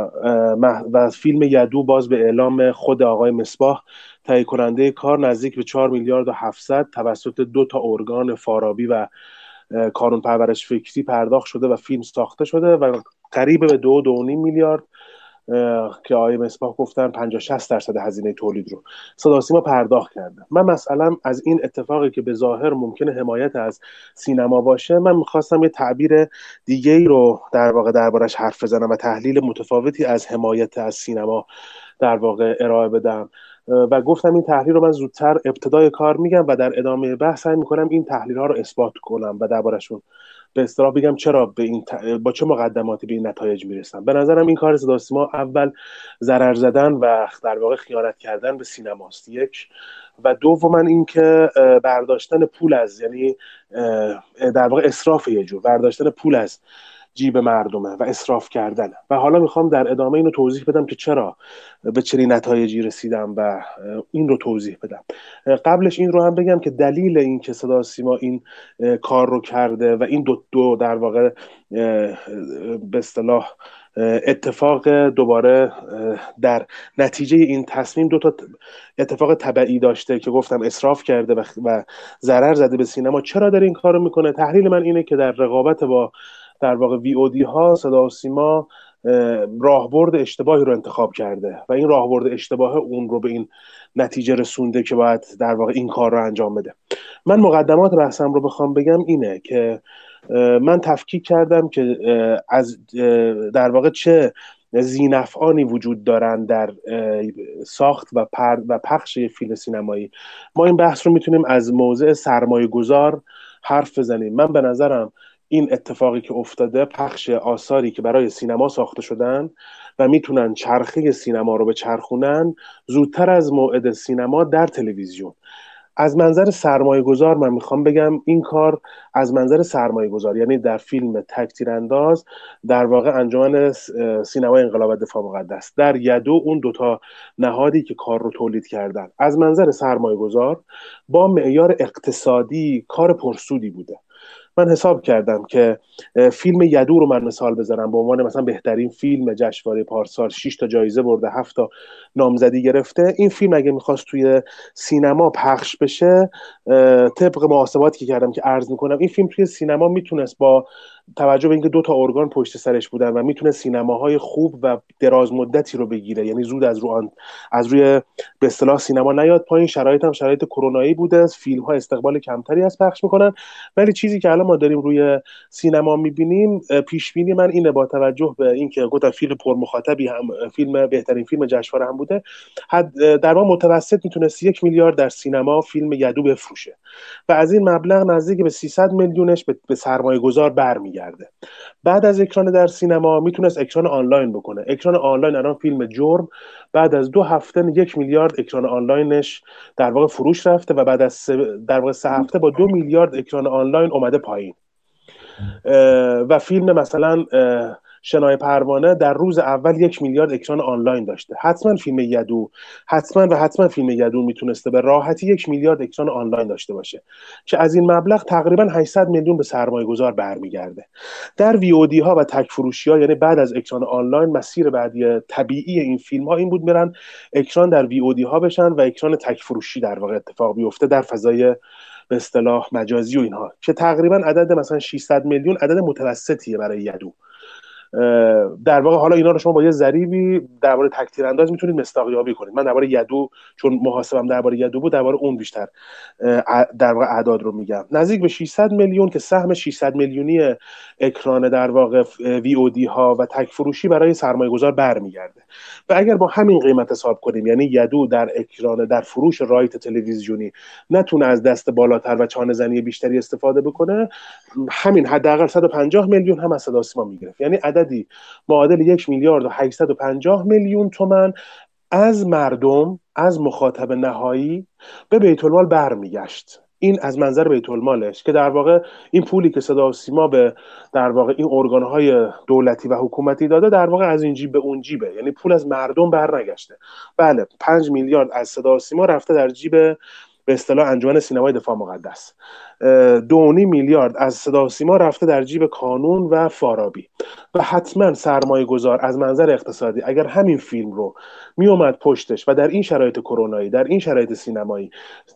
و فیلم یدو باز به اعلام خود آقای مصباح تهیه کننده کار نزدیک به چهار میلیارد و هفتصد توسط دو تا ارگان فارابی و کانون پرورش فکری پرداخت شده و فیلم ساخته شده و قریب به دو دو نیم میلیارد که آقای مصباح گفتن پنجاه شصت درصد هزینه تولید رو صدا سیما پرداخت کرده. من مثلا از این اتفاقی که به ظاهر ممکنه حمایت از سینما باشه، من میخواستم یه تعبیر دیگه ای رو در واقع دربارش حرف بزنم و تحلیل متفاوتی از حمایت از سینما در واقع ارائه بدم و گفتم این تحلیل رو من زودتر ابتدای کار میگم و در ادامه بحث سعی میکنم این تحلیل ها رو اثبات کنم و دربارشون به اصطلاح بگم چرا به این ت... با چه مقدماتی به این نتایج میرسم. به نظرم این کار صدا سیما اول ضرر زدن و در واقع خیانت کردن به سینماست، یک، و دوما این که برداشتن پول از یعنی در واقع اسراف، یه جور برداشتن پول از جیب مردمه و اسراف کردن. و حالا میخوام در ادامه اینو توضیح بدم که چرا به چنین نتایجی رسیدم و این رو توضیح بدم. قبلش این رو هم بگم که دلیل این که صدا سیما این کار رو کرده و این دو, دو در واقع به اصطلاح اتفاق دوباره در نتیجه این تصمیم دو تا اتفاق تبعی داشته که گفتم اسراف کرده و ضرر زده به سینما. چرا داره این کار رو میکنه؟ تحلیل من اینه که در رقابت با در واقع وی او دی ها صدا و سیما راهبرد اشتباهی رو انتخاب کرده و این راهبرد اشتباه اون رو به این نتیجه رسونده که باید در واقع این کار رو انجام بده. من مقدمات بحثم رو بخوام بگم اینه که من تفکیک کردم که از در واقع چه ذی‌نفعانی وجود دارن در ساخت و پر و پخش فیلم سینمایی. ما این بحث رو میتونیم از موضع سرمایه گذار حرف بزنیم. من به نظرم این اتفاقی که افتاده، پخش آثاری که برای سینما ساخته شدن و میتونن چرخه سینما رو به چرخونن زودتر از موعد سینما در تلویزیون. از منظر سرمایه گذار من میخوام بگم این کار از منظر سرمایه گذار، یعنی در فیلم تک تیرانداز در واقع انجمن سینمای انقلاب و دفاع مقدس، در یدو اون دوتا نهادی که کار رو تولید کردن، از منظر سرمایه گذار با معیار اقتصادی کار پرسودی بوده. من حساب کردم که فیلم یدو رو من مثال بزنم به عنوان مثلا بهترین فیلم جشنواره پارسال، شش تا جایزه برده، هفت تا نامزدی گرفته. این فیلم اگه میخواست توی سینما پخش بشه، طبق محاسباتی که کردم که عرض میکنم، این فیلم توی سینما میتونست با توجه به اینکه دو تا ارگان پشت سرش بودن و میتونه سینماهای خوب و دراز مدتی رو بگیره، یعنی زود از رو از روی به اصطلاح سینما نیاد پایین. شرایط هم شرایط کرونایی بوده، فیلم ها استقبال کمتری از پخش میکنن، ولی چیزی که الان ما داریم روی سینما میبینیم، پیش بینی من اینه با توجه به اینکه گفتم فیلم پر مخاطبی هم فیلم بهترین فیلم جشنواره هم بوده، حد در واقع متوسط میتونست یک میلیارد در سینما فیلم یدو بفروشه و از این مبلغ نزدیک به سیصد میلیونش به سرمایه گذار برمیگرده. بعد از اکران در سینما میتونست اکران آنلاین بکنه. اکران آنلاین الان فیلم جرم بعد از دو هفته یک میلیارد اکران آنلاینش در واقع فروش رفته و بعد از سه در واقع سه هفته با دو میلیارد اکران آنلاین اومده پایین. و فیلم مثلا شنای پروانه در روز اول یک میلیارد اکران آنلاین داشته. حتما فیلم یدو حتما و حتما فیلم یدو میتونسته به راحتی یک میلیارد اکران آنلاین داشته باشه که از این مبلغ تقریبا هشتصد میلیون به سرمایه گذار برمیگرده. در وی او دی ها و تک فروشی ها، یعنی بعد از اکران آنلاین، مسیر بعدی طبیعی این فیلم ها این بود میرن اکران در وی او دی ها بشن و اکران تک فروشی در واقع اتفاق بیفته در فضای به اصطلاح مجازی و اینها، که تقریبا عدد مثلا ششصد میلیون عدد متوسطیه برای یدو. در واقع حالا اینا رو شما با یه ضریبی درباره تک تیرانداز میتونید مصداقیابی کنید. من درباره یدو، چون محاسبم درباره یدو بود، درباره اون بیشتر در واقع اعداد رو میگم. نزدیک به ششصد میلیون که سهم ششصد میلیونی اکران در واقع وی او دی ها و تک فروشی برای سرمایه گذار برمیگرده. و اگر با همین قیمت حساب کنیم، یعنی یدو در اکران در فروش رایت تلویزیونی نتونه از دست بالاتر و چانه زنی بیشتری استفاده بکنه، همین حداقل صد و پنجاه میلیون هم از صدا و سیما میگرفت. یعنی عددی معادل یک میلیارد و هشتصد و پنجاه میلیون تومان از مردم، از مخاطب نهایی به بیت المال برمیگشت. این از منظر بیت المالش که در واقع این پولی که صدا و سیما به در واقع این ارگان‌های دولتی و حکومتی داده، در واقع از این جیب به اون جیبه، یعنی پول از مردم برنگشته. بله، پنج میلیارد از صدا و سیما رفته در جیب به اصطلاح انجمن سینمای دفاع مقدس، دو و نیم میلیارد از صدا و سیما رفته در جیب کانون و فارابی. و حتما سرمایه گذار از منظر اقتصادی اگر همین فیلم رو می اومد پشتش و در این شرایط کرونایی، در این شرایط سینمایی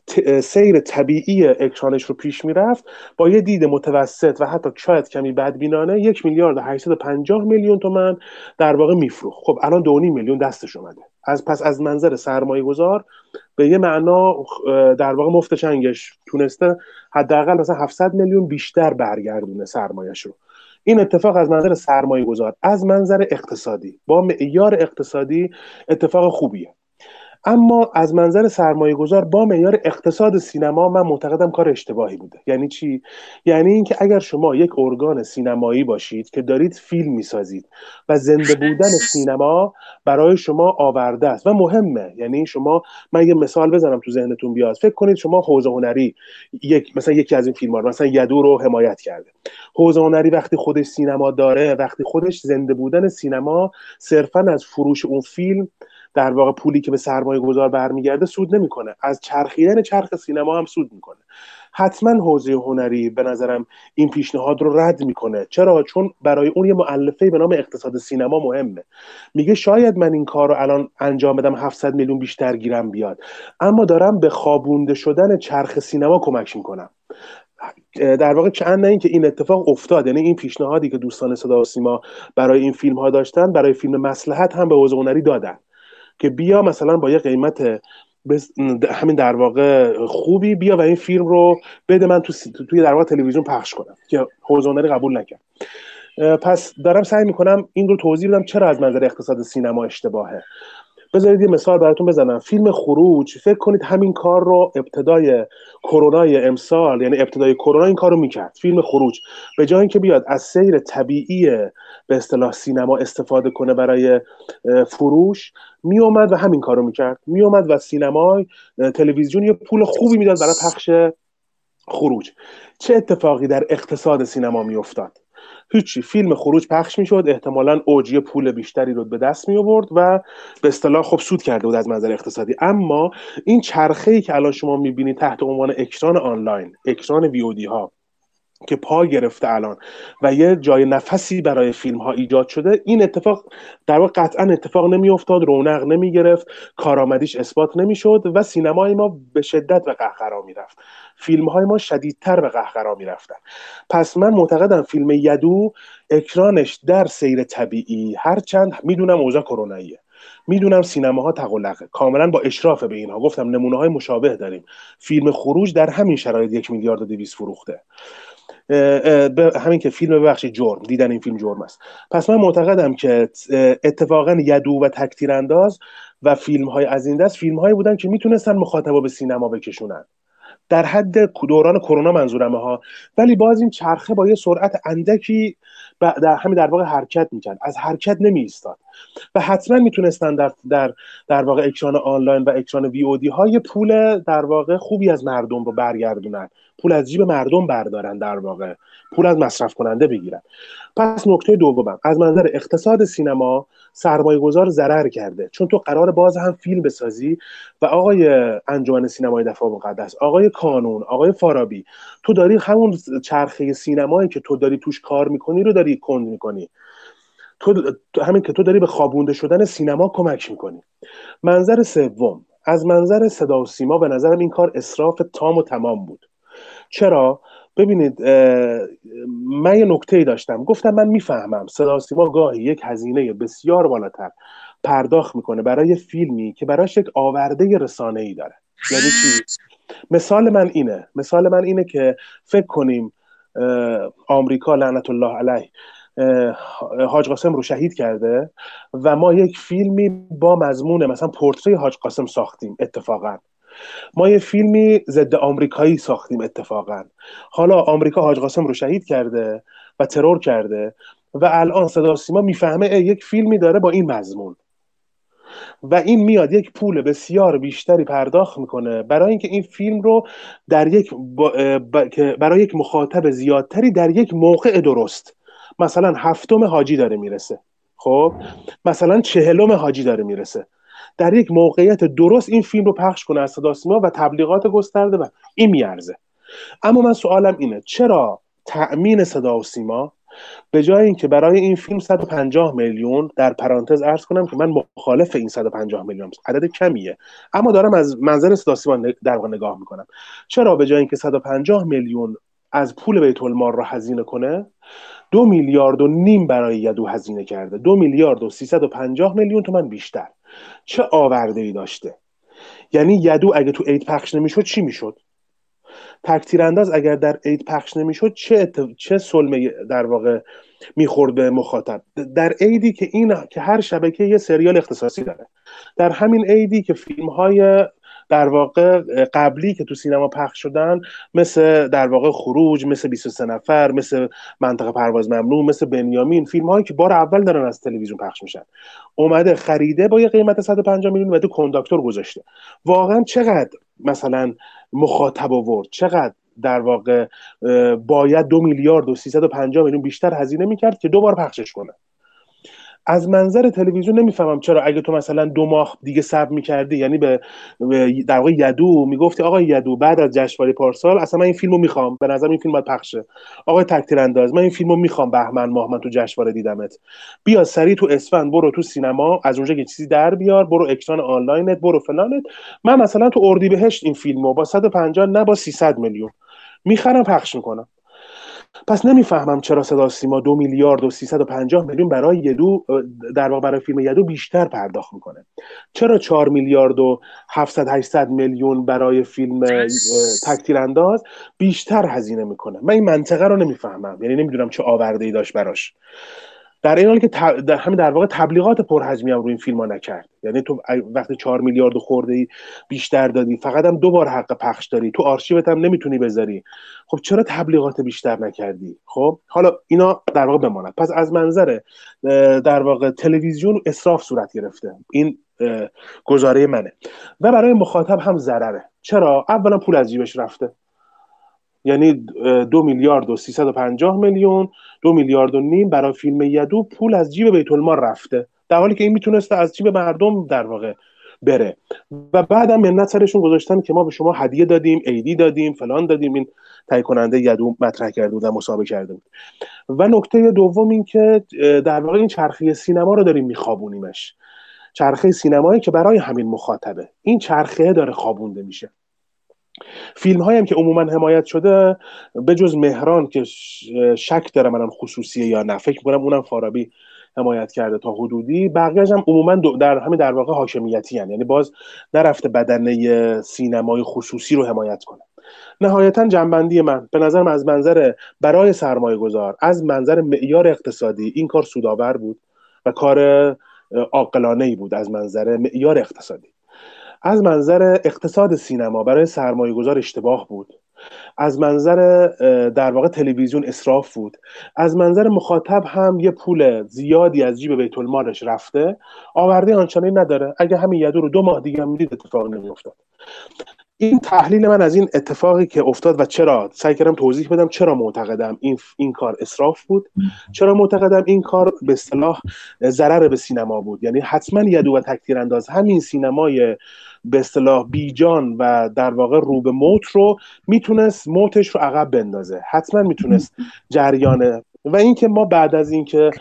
سیر طبیعی اکرانش رو پیش می رفت، با یه دید متوسط و حتی شاید کمی بدبینانه یک میلیارد و هشتصد و پنجاه میلیون تومان در واقع میفروخت. خب الان دو و نیم میلیون دستش اومده. از پس از منظر سرمایه گذار به یه معنا در واقع مفت چنگش تونسته حداقل مثلا هفتصد میلیون بیشتر برگردونه سرمایه‌اش رو. این اتفاق از منظر سرمایه گذار، از منظر اقتصادی با معیار اقتصادی اتفاق خوبیه. اما از منظر سرمایه گذار با معیار اقتصاد سینما من معتقدم کار اشتباهی بوده. یعنی چی؟ یعنی اینکه اگر شما یک ارگان سینمایی باشید که دارید فیلم میسازید و زنده بودن سینما برای شما آورده است و مهمه، یعنی شما، من یه مثال بزنم تو ذهنتون بیاد، فکر کنید شما حوزه هنری یک مثلا یکی از این فیلم‌ها مثلا یدو رو حمایت کرده. حوزه هنری وقتی خودش سینما داره، وقتی خودش زنده بودن سینما صرفاً از فروش اون فیلم در واقع پولی که به سرمایه گذار برمیگرده سود نمیکنه، از چرخیدن چرخ سینما هم سود میکنه. حتما حوزه هنری به نظرم این پیشنهاد رو رد میکنه. چرا؟ چون برای اون یه مؤلفه به نام اقتصاد سینما مهمه. میگه شاید من این کار رو الان انجام بدم هفتصد میلیون بیشتر گیرم بیاد، اما دارم به خوابونده شدن چرخ سینما کمک میکنم. در واقع چند نه این که این اتفاق افتاد، یعنی این پیشنهادی که دوستان صدا و سیما برای این فیلم ها داشتن، برای فیلم مصلحت هم به حوزه هنری دادن که بیا مثلا با یه قیمت همین در واقع خوبی بیا و این فیلم رو بده من تو توی در واقع تلویزیون پخش کنم، که حوزه هنری قبول نکرد. پس دارم سعی میکنم این رو توضیح بدم چرا از منظر اقتصاد سینما اشتباهه. بذارید یه مثال براتون بزنم. فیلم خروج، فکر کنید همین کار رو ابتدای کرونای امسال، یعنی ابتدای کرونا این کارو میکرد. فیلم خروج به جای اینکه بیاد از سیر طبیعی به اصطلاح سینما استفاده کنه برای فروش، میومد و همین کارو میکرد. میومد و سینما تلویزیون یه پول خوبی میداد برای پخش خروج. چه اتفاقی در اقتصاد سینما میافتاد؟ هیچی. فیلم خروج پخش میشد، احتمالاً اوجی پول بیشتری رو به دست می آورد و به اصطلاح خب سود کرده بود از منظر اقتصادی. اما این چرخه‌ای که الان شما میبینید تحت عنوان اکران آنلاین، اکران وی او دی ها که پا گرفته الان و یه جای نفسی برای فیلم ها ایجاد شده، این اتفاق در واقع قطعا اتفاق نمی افتاد، رونق نمی گرفت، کارآمدیش اثبات نمی شد و سینمای ما به شدت به قهقرا می رفت. فیلم های ما شدیدتر به قهقرا می رفتن. پس من معتقدم فیلم یدو اکرانش در سیر طبیعی، هرچند میدونم اوضاع کروناییه، میدونم سینماها تقلقه، کاملا با اشراف به اینها گفتم نمونه های مشابه داریم. فیلم خروج در همین شرایط یک میلیارد و دویست فروخته. به همین که فیلم ببخشید جرم، دیدن این فیلم جرم است. پس من معتقدم که اتفاقا یدو و تکتیر انداز و فیلم های از این دست فیلم هایی بودن که میتونستن مخاطبا به سینما بکشونن در حد دوران کرونا منظورمه ها، ولی باز این چرخه با یه سرعت اندکی در همین در واقع حرکت میکرد، از حرکت نمی ایستاد و حتما میتونستن در در در واقع اکران آنلاین و اکران وی او دی های پول در واقع خوبی از مردم رو برگردونن، پول از جیب مردم بردارن، در واقع پول از مصرف کننده بگیرن. پس نکته دومم، از منظر اقتصاد سینما سرمایه گذار ضرر کرده، چون تو قرار باز هم فیلم بسازی و آقای انجمن سینمای دفاع مقدس، آقای کانون، آقای فارابی، تو داری همون چرخه سینمایی که تو داری توش کار میکنی رو داری کند میکنی، تو همین که تو داری به خوابونده شدن سینما کمک میکنی. منظر سوم، از منظر صدا و سیما به نظرم این کار اسراف تام و تمام بود. چرا؟ ببینید من یه نکته‌ای داشتم، گفتم من میفهمم صدا و سیما گاهی یک هزینه بسیار بالاتر پرداخت میکنه برای فیلمی که براش یک آورده رسانه‌ای داره. یعنی چی؟ مثال من اینه مثال من اینه که فکر کنیم آمریکا لعنت الله علیه حاج قاسم رو شهید کرده و ما یک فیلمی با مضمون مثلا پورتری حاج قاسم ساختیم، اتفاقا ما یه فیلمی ضد آمریکایی ساختیم، اتفاقا حالا آمریکا حاج قاسم رو شهید کرده و ترور کرده و الان صدا و سیما میفهمه یک فیلمی داره با این مضمون و این میاد یک پول بسیار بیشتری پرداخت میکنه برای اینکه این فیلم رو در یک با... برای یک مخاطب زیادتری در یک موقع درست، مثلا هفتم حاجی داره میرسه، خب مثلا چهلم حاجی داره میرسه، در یک موقعیت درست این فیلم رو پخش کنه از صدا سیما و تبلیغات گسترده و این میارزه. اما من سوالم اینه چرا تأمین صدا و سیما به جای اینکه برای این فیلم صد و پنجاه میلیون، در پرانتز عرض کنم که من مخالف این صد و پنجاه میلیون عدد کمیه اما دارم از منظر صدا سیما در واقع نگاه میکنم، چرا به جای اینکه صد و پنجاه میلیون از پول بیت المال رو هزینه کنه، دو میلیارد و نیم برای یدو هزینه کرده، دو میلیارد و سیصد و پنجاه میلیون تومان بیشتر. چه آورده‌ای داشته؟ یعنی یدو اگه تو عید پخش نمیشد چی میشد؟ تکتیر انداز اگر در عید پخش نمیشد چه ات... چه سلمه در واقع میخورد به مخاطب؟ در عیدی که این که هر شبکه یه سریال اختصاصی داره، در همین عیدی که فیلم های در واقع قبلی که تو سینما پخش شدن مثل در واقع خروج، مثل بیست و سه نفر، مثل منطقه پرواز ممنوع، مثل بنیامین، فیلم هایی که بار اول دارن از تلویزیون پخش میشن، اومده خریده با یه قیمت صد و پنجاه میلیون اومده کنداکتور گذاشته، واقعا چقدر مثلا مخاطب آورد؟ چقدر در واقع باید دو میلیارد و سیصد و پنجاه میلیون بیشتر هزینه میکرد که دو بار پخشش کنه؟ از منظر تلویزیون نمیفهمم چرا اگه تو مثلا دو ماه دیگه صبر میکردی، یعنی به در واقع یدو میگفتی آقای یدو بعد از جشنواره پارسال اصلا من این فیلمو میخوام، به نظرم این فیلم باید پخشه، آقای تکتیر انداز من این فیلمو میخوام، بهمن ماه من تو جشنواره دیدمت، بیا سریع تو اسفند برو تو سینما از اونجا یه چیزی در بیار، برو اکران آنلاینت، برو فلانت، من مثلا تو اردیبهشت این فیلمو با صد و پنجاه نه با سیصد میلیون میخرم پخش میکنم. پس نمیفهمم چرا صدا سیما دو میلیارد و سیصد و پنجاه میلیون برای یدو در واقع برای فیلم یدو بیشتر پرداخت میکنه. چرا چهار میلیارد و هفتصد هشتصد میلیون برای فیلم تک تیرانداز بیشتر هزینه میکنه؟ من این منطقه رو نمیفهمم، یعنی نمیدونم چه آورده‌ای داشت براش. در این حالی که تب... در همین در واقع تبلیغات پرحجمی هم روی این فیلم ها نکرد. یعنی تو وقتی چهار میلیارد خورده ای بیشتر دادی، فقط هم دو بار حق پخش داری، تو آرشیوت هم نمیتونی بذاری، خب چرا تبلیغات بیشتر نکردی؟ خب حالا اینا در واقع بماند. پس از منظر در واقع تلویزیون اسراف صورت گرفته، این گزاره منه و برای مخاطب هم ضرره. چرا؟ اولا پول از جیبش رفته، یعنی دو میلیارد و سیصد و پنجاه میلیون، دو میلیارد و نیم برای فیلم یدو پول از جیب بیت المال رفته، در حالی که این میتونسته از جیب مردم در واقع بره. و بعدم منت سرشون گذاشتن که ما به شما هدیه دادیم، ایدی دادیم، فلان دادیم. این تهیه کننده یدو مطرح کرده بود و مسابقه کرده بود. و نکته دوم این که در واقع این چرخه سینما رو داریم میخوابونیمش، چرخه سینمایی که برای همین مخاطبه، این چرخه داره خوابونده میشه. فیلم هایم که عموما حمایت شده به جز مهران که شک داره منم خصوصیه یا نه، فکر میکنم اونم فارابی حمایت کرده تا حدودی، بقیه‌اش هم عموما در همین در واقع حاکمیتی هن. یعنی باز نرفته بدنه سینمای خصوصی رو حمایت کنه. نهایتا جنبندی من به نظرم از منظر برای سرمایه گذار، از منظر معیار اقتصادی این کار سودآور بود و کار عاقلانه‌ای بود از منظر معیار اقتصادی. از منظر اقتصاد سینما برای سرمایه گذار اشتباه بود، از منظر در واقع تلویزیون اسراف بود، از منظر مخاطب هم یه پول زیادی از جیب بیت المالش رفته، آورده آنچنانی نداره. اگه همین یدو رو دو ماه دیگه هم میدید اتفاق نمیافتاد. این تحلیل من از این اتفاقی که افتاد و چرا سعی کردم توضیح بدم چرا معتقدم این این کار اسراف بود، چرا معتقدم این کار به اصطلاح ضرر به سینما بود. یعنی حتما یدو و تک تیرانداز همین سینمای به اصطلاح بیجان و در واقع رو به موت رو میتونست موتش رو عقب بندازه، حتما میتونست جریان. و اینکه ما بعد از اینکه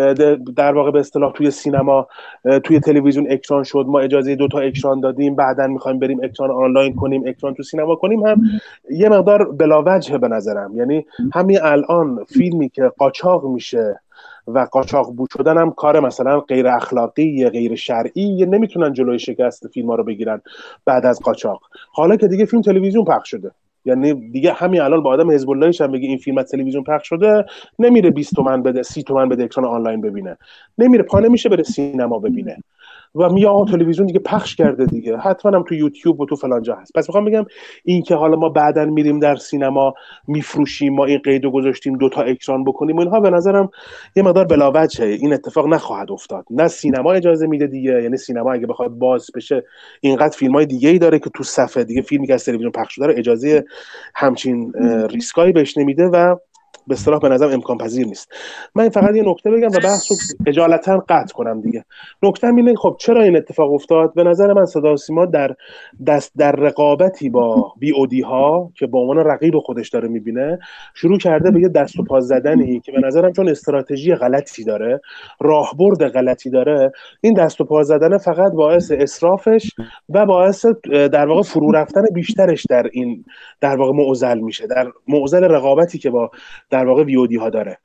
در واقع به اصطلاح توی سینما توی تلویزیون اکران شد، ما اجازه دو تا اکران دادیم، بعدن میخوایم بریم اکران آنلاین کنیم، اکران تو سینما کنیم، هم یه مقدار بلاوجه به نظرم. یعنی همین الان فیلمی که قاچاق میشه و قاچاق بود شدن هم کار مثلا غیر اخلاقی، غیر شرعی، نمیتونن جلوی شکست فیلم ها رو بگیرن بعد از قاچاق. حالا که دیگه فیلم تلویزیون پخش شده، یعنی دیگه همین الان با آدم حزب اللهش هم بگی این فیلم از تلویزیون پخش شده، نمیره بیست تومن بده، سی تومن بده اکران آنلاین ببینه، نمیره، پا نمیشه بره سینما ببینه و میگه آقا تلویزیون دیگه پخش کرده دیگه، حتما هم تو یوتیوب و تو فلان جا هست. پس میخوام بگم این که حالا ما بعدن میریم در سینما میفروشیم، ما این قیدو گذاشتیم دو تا اکران بکنیم، اینها به نظرم یه مقدار بلاوجه. این اتفاق نخواهد افتاد، نه سینما اجازه میده دیگه. یعنی سینما اگه بخواد باز بشه، اینقدر فیلمای دیگه‌ای داره که تو صفحه دیگه فیلمی که از تلویزیون پخش شده رو اجازه همچین ریسکایی بهش نمیده و به اصطلاح به نظرم امکان پذیر نیست. من فقط یه نکته بگم و بحث رو اجالتا قطع کنم دیگه. نکته‌م اینه خب چرا این اتفاق افتاد؟ به نظر من صدا و سیما در دست در رقابتی با بی او دی ها که به عنوان رقیب خودش داره میبینه، شروع کرده به یه دست و پا زدنی که به نظرم چون استراتژی غلطی داره، راهبرد غلطی داره، این دست و پا زدن فقط باعث اسرافش و باعث در واقع فرو رفتن بیشترش در این در واقع معضل میشه، در معضل رقابتی که با در واقع ویودی ها داره.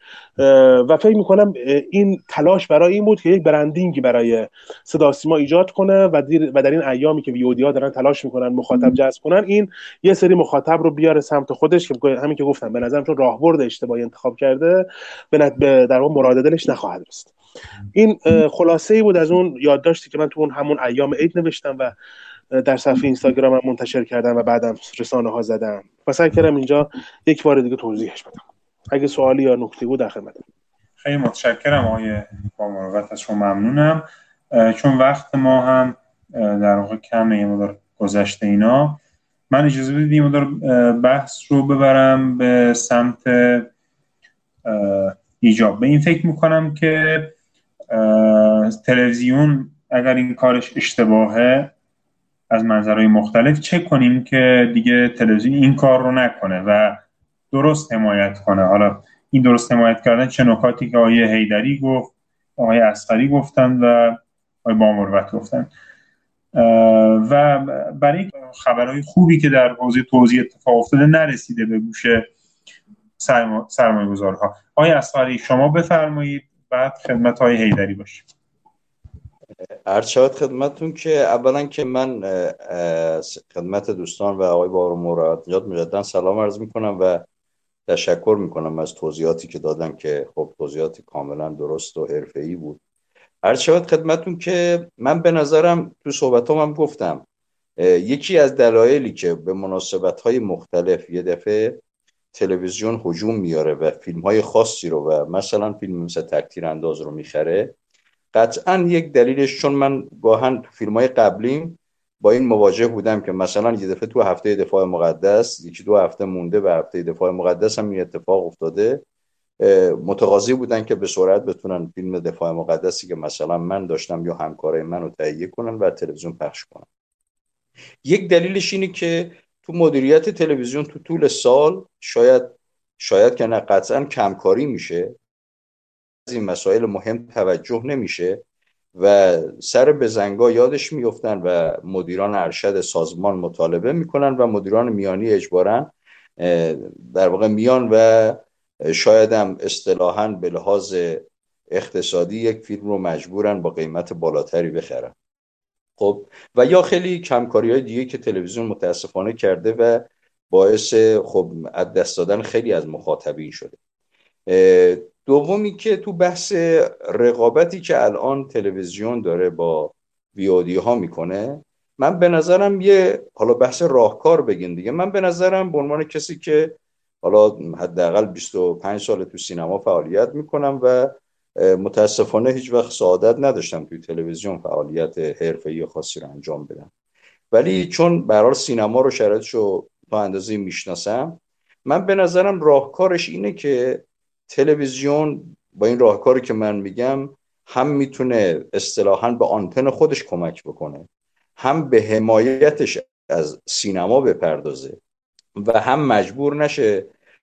و فکر میکنم این تلاش برای این بود که یک برندینگی برای صدا سیما ایجاد کنه و و در این ایامی که ویودی ها دارن تلاش میکنن مخاطب جذب کنن، این یه سری مخاطب رو بیاره سمت خودش که همین که گفتم به نظرم چون راهبرد اشتباهی انتخاب کرده به در واقع مراد دلش نخواهد رسید. این خلاصه ای بود از اون یادداشتی که من تو اون همون ایام عید نوشتم و در صفحه اینستاگرامم منتشر کردم و بعدم رسانه ها زدم. پس کردم اینجا یک بار دیگه توضیحش بدم. اگه سوالی یا نکته بود در خدمتم. خیلی متشکرم آقای با مراقبت از شما ممنونم. چون وقت ما هم در واقع کم یه مقدار گذشته اینا، من اجازه بدید یه مقدار بحث رو ببرم به سمت ایجاب. به این فکر میکنم که تلویزیون اگر این کارش اشتباهه از منظرهای مختلف، چه کنیم که دیگه تلویزیون این کار رو نکنه و درست حمایت کنه. حالا این درست حمایت کردن چه نکاتی که آقای حیدری گفت، آقای اصغری گفتن و آقای بامروت گفتن، و برای خبرهای خوبی که در حوزه توزیع اتفاق افتاده نرسیده به گوش سرمایه گذارها. آقای اصغری شما بفرمایید، بعد خدمت آقای حیدری باشیم. عرض شود خدمتتون که اولا که من خدمت دوستان و آقای بارو مراد مجددا سلام عرض میکنم و تشکر میکنم از توضیحاتی که دادن که خب توضیحاتی کاملا درست و حرفه‌ای بود. عرض شود خدمتتون که من به نظرم تو صحبتام هم گفتم یکی از دلایلی که به مناسبت‌های مختلف یه دفعه تلویزیون هجوم میاره و فیلم‌های خاصی رو و مثلا فیلم مثل تک‌تیر انداز رو میخره، قطعا یک دلیلش چون من گاهن تو فیلم‌های قبلیم با این مواجه بودم که مثلا یه دفعه تو هفته دفاع مقدس یکی دو هفته مونده به هفته دفاع مقدس هم این اتفاق افتاده، متقاضی بودن که به سرعت بتونن فیلم دفاع مقدسی که مثلا من داشتم یا همکارای منو تهیه کنن و تلویزیون پخش کنن. یک دلیلش اینه که تو مدیریت تلویزیون تو طول سال شاید شاید که نه قطعا کمکاری میشه، از این مسائل مهم توجه نمیشه و سر به زنگا یادش میفتن و مدیران ارشد سازمان مطالبه میکنن و مدیران میانی اجباراً در واقع میان و شاید هم اصطلاحاً به لحاظ اقتصادی یک فیلم رو مجبورن با قیمت بالاتری بخرن. خب و یا خیلی کمکاری های دیگه که تلویزیون متاسفانه کرده و باعث خب از دست دادن خیلی از مخاطبین شده. دومی که تو بحث رقابتی که الان تلویزیون داره با ویودی ها میکنه، من به نظرم یه حالا بحث راهکار بگین دیگه، من به نظرم به عنوان کسی که حالا حداقل بیست و پنج سال تو سینما فعالیت میکنم و متاسفانه هیچ وقت سعادت نداشتم توی تلویزیون فعالیت حرفه‌ای خاصی رو انجام بدم، ولی چون به هر حال سینما رو شرایطشو تا اندازه‌ای میشناسم، من به نظرم راهکارش اینه که تلویزیون با این راهکاری که من میگم هم میتونه اصطلاحاً به آنتن خودش کمک بکنه، هم به حمایتش از سینما بپردازه و هم مجبور نشه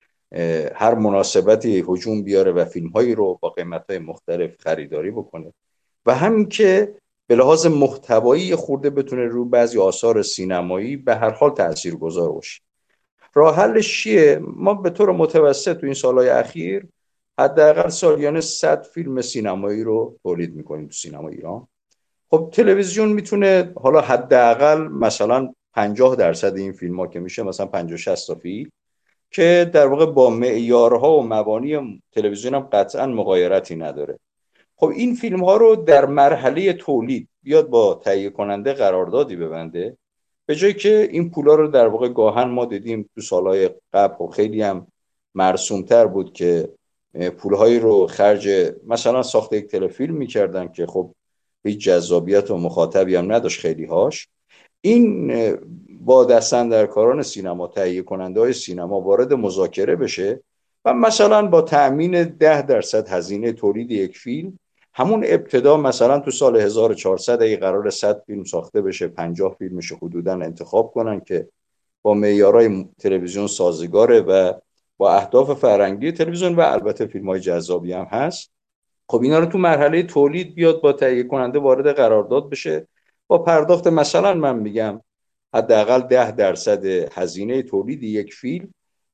هر مناسبتی هجوم بیاره و فیلم‌هایی رو با قیمت‌های مختلف خریداری بکنه و همین که به لحاظ محتوایی خورده بتونه رو بعضی آثار سینمایی به هر حال تاثیرگذار باشه. راه حلش چیه؟ ما به طور متوسط تو این سالهای اخیر حداقل سالیانه صد فیلم سینمایی رو تولید می‌کنیم تو سینما ایران. خب تلویزیون میتونه حالا حداقل مثلا پنجاه درصد این فیلم‌ها که میشه مثلا پنجاه شصت تا فیلم که در واقع با معیارها و مبانی تلویزیون هم قطعا مغایرتی نداره. خب این فیلم ها رو در مرحله تولید بیاد با تهیه کننده قراردادی ببنده، به جایی که این پولا رو در واقع گاهن ما دیدیم تو سالهای قبل و خیلی هم مرسومتر بود که پولهایی رو خرج مثلا ساخت یک تلفیلم میکردن که خب هیچ جذابیت و مخاطبی هم نداشت خیلی هاش. این با دستاندرکاران سینما، تهیه کننده های سینما وارد مذاکره بشه و مثلا با تأمین ده درصد هزینه تولید یک فیلم همون ابتدا مثلا تو سال هزار و چهارصد اگه قرار صد فیلم ساخته بشه پنجاه فیلمش حدوداً انتخاب کنن که با معیارهای تلویزیون سازگاره و با اهداف فرهنگی تلویزیون و البته فیلم‌های جذابی هم هست. خب اینا رو تو مرحله تولید بیاد با تهیه کننده وارد قرارداد بشه با پرداخت مثلا من میگم حداقل ده درصد هزینه تولید یک فیلم،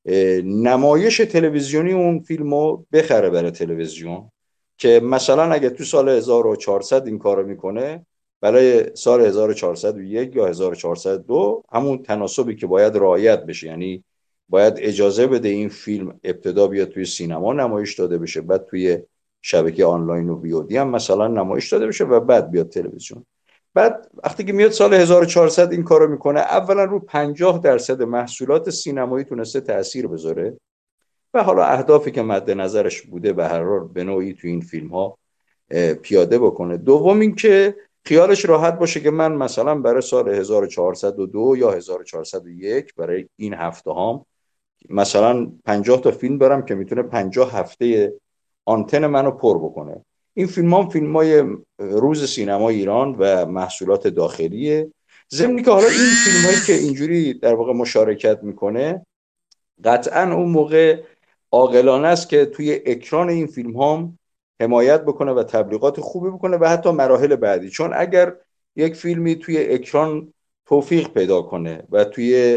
نمایش تلویزیونی اون فیلمو بخره برای تلویزیون که مثلا اگه تو سال هزار و چهارصد این کارو میکنه برای سال هزار و چهارصد و یک یا هزار و چهارصد و دو همون تناسبی که باید رعایت بشه، یعنی باید اجازه بده این فیلم ابتدا بیاد توی سینما نمایش داده بشه، بعد توی شبکه آنلاین و ویودی هم مثلا نمایش داده بشه و بعد بیاد تلویزیون. بعد وقتی که میاد سال هزار و چهارصد این کارو میکنه، اولا رو پنجاه درصد محصولات سینمایی تونسته تأثیر بذاره و حالا اهدافی که مد نظرش بوده به هر حال به نوعی تو این فیلم ها پیاده بکنه. دوم این که خیالش راحت باشه که من مثلا برای سال هزار و چهارصد و دو یا هزار و چهارصد و یک برای این هفته هام مثلا پنجاه تا فیلم برم که میتونه پنجاه هفته آنتن منو پر بکنه. این فیلم ها فیلم های روز سینما ایران و محصولات داخلیه، ضمن که حالا این فیلم هایی که اینجوری در واقع مشارکت میکنه قطعا اون موقع عاقلانه است که توی اکران این فیلم ها حمایت بکنه و تبلیغات خوبی بکنه و حتی مراحل بعدی، چون اگر یک فیلمی توی اکران توفیق پیدا کنه و توی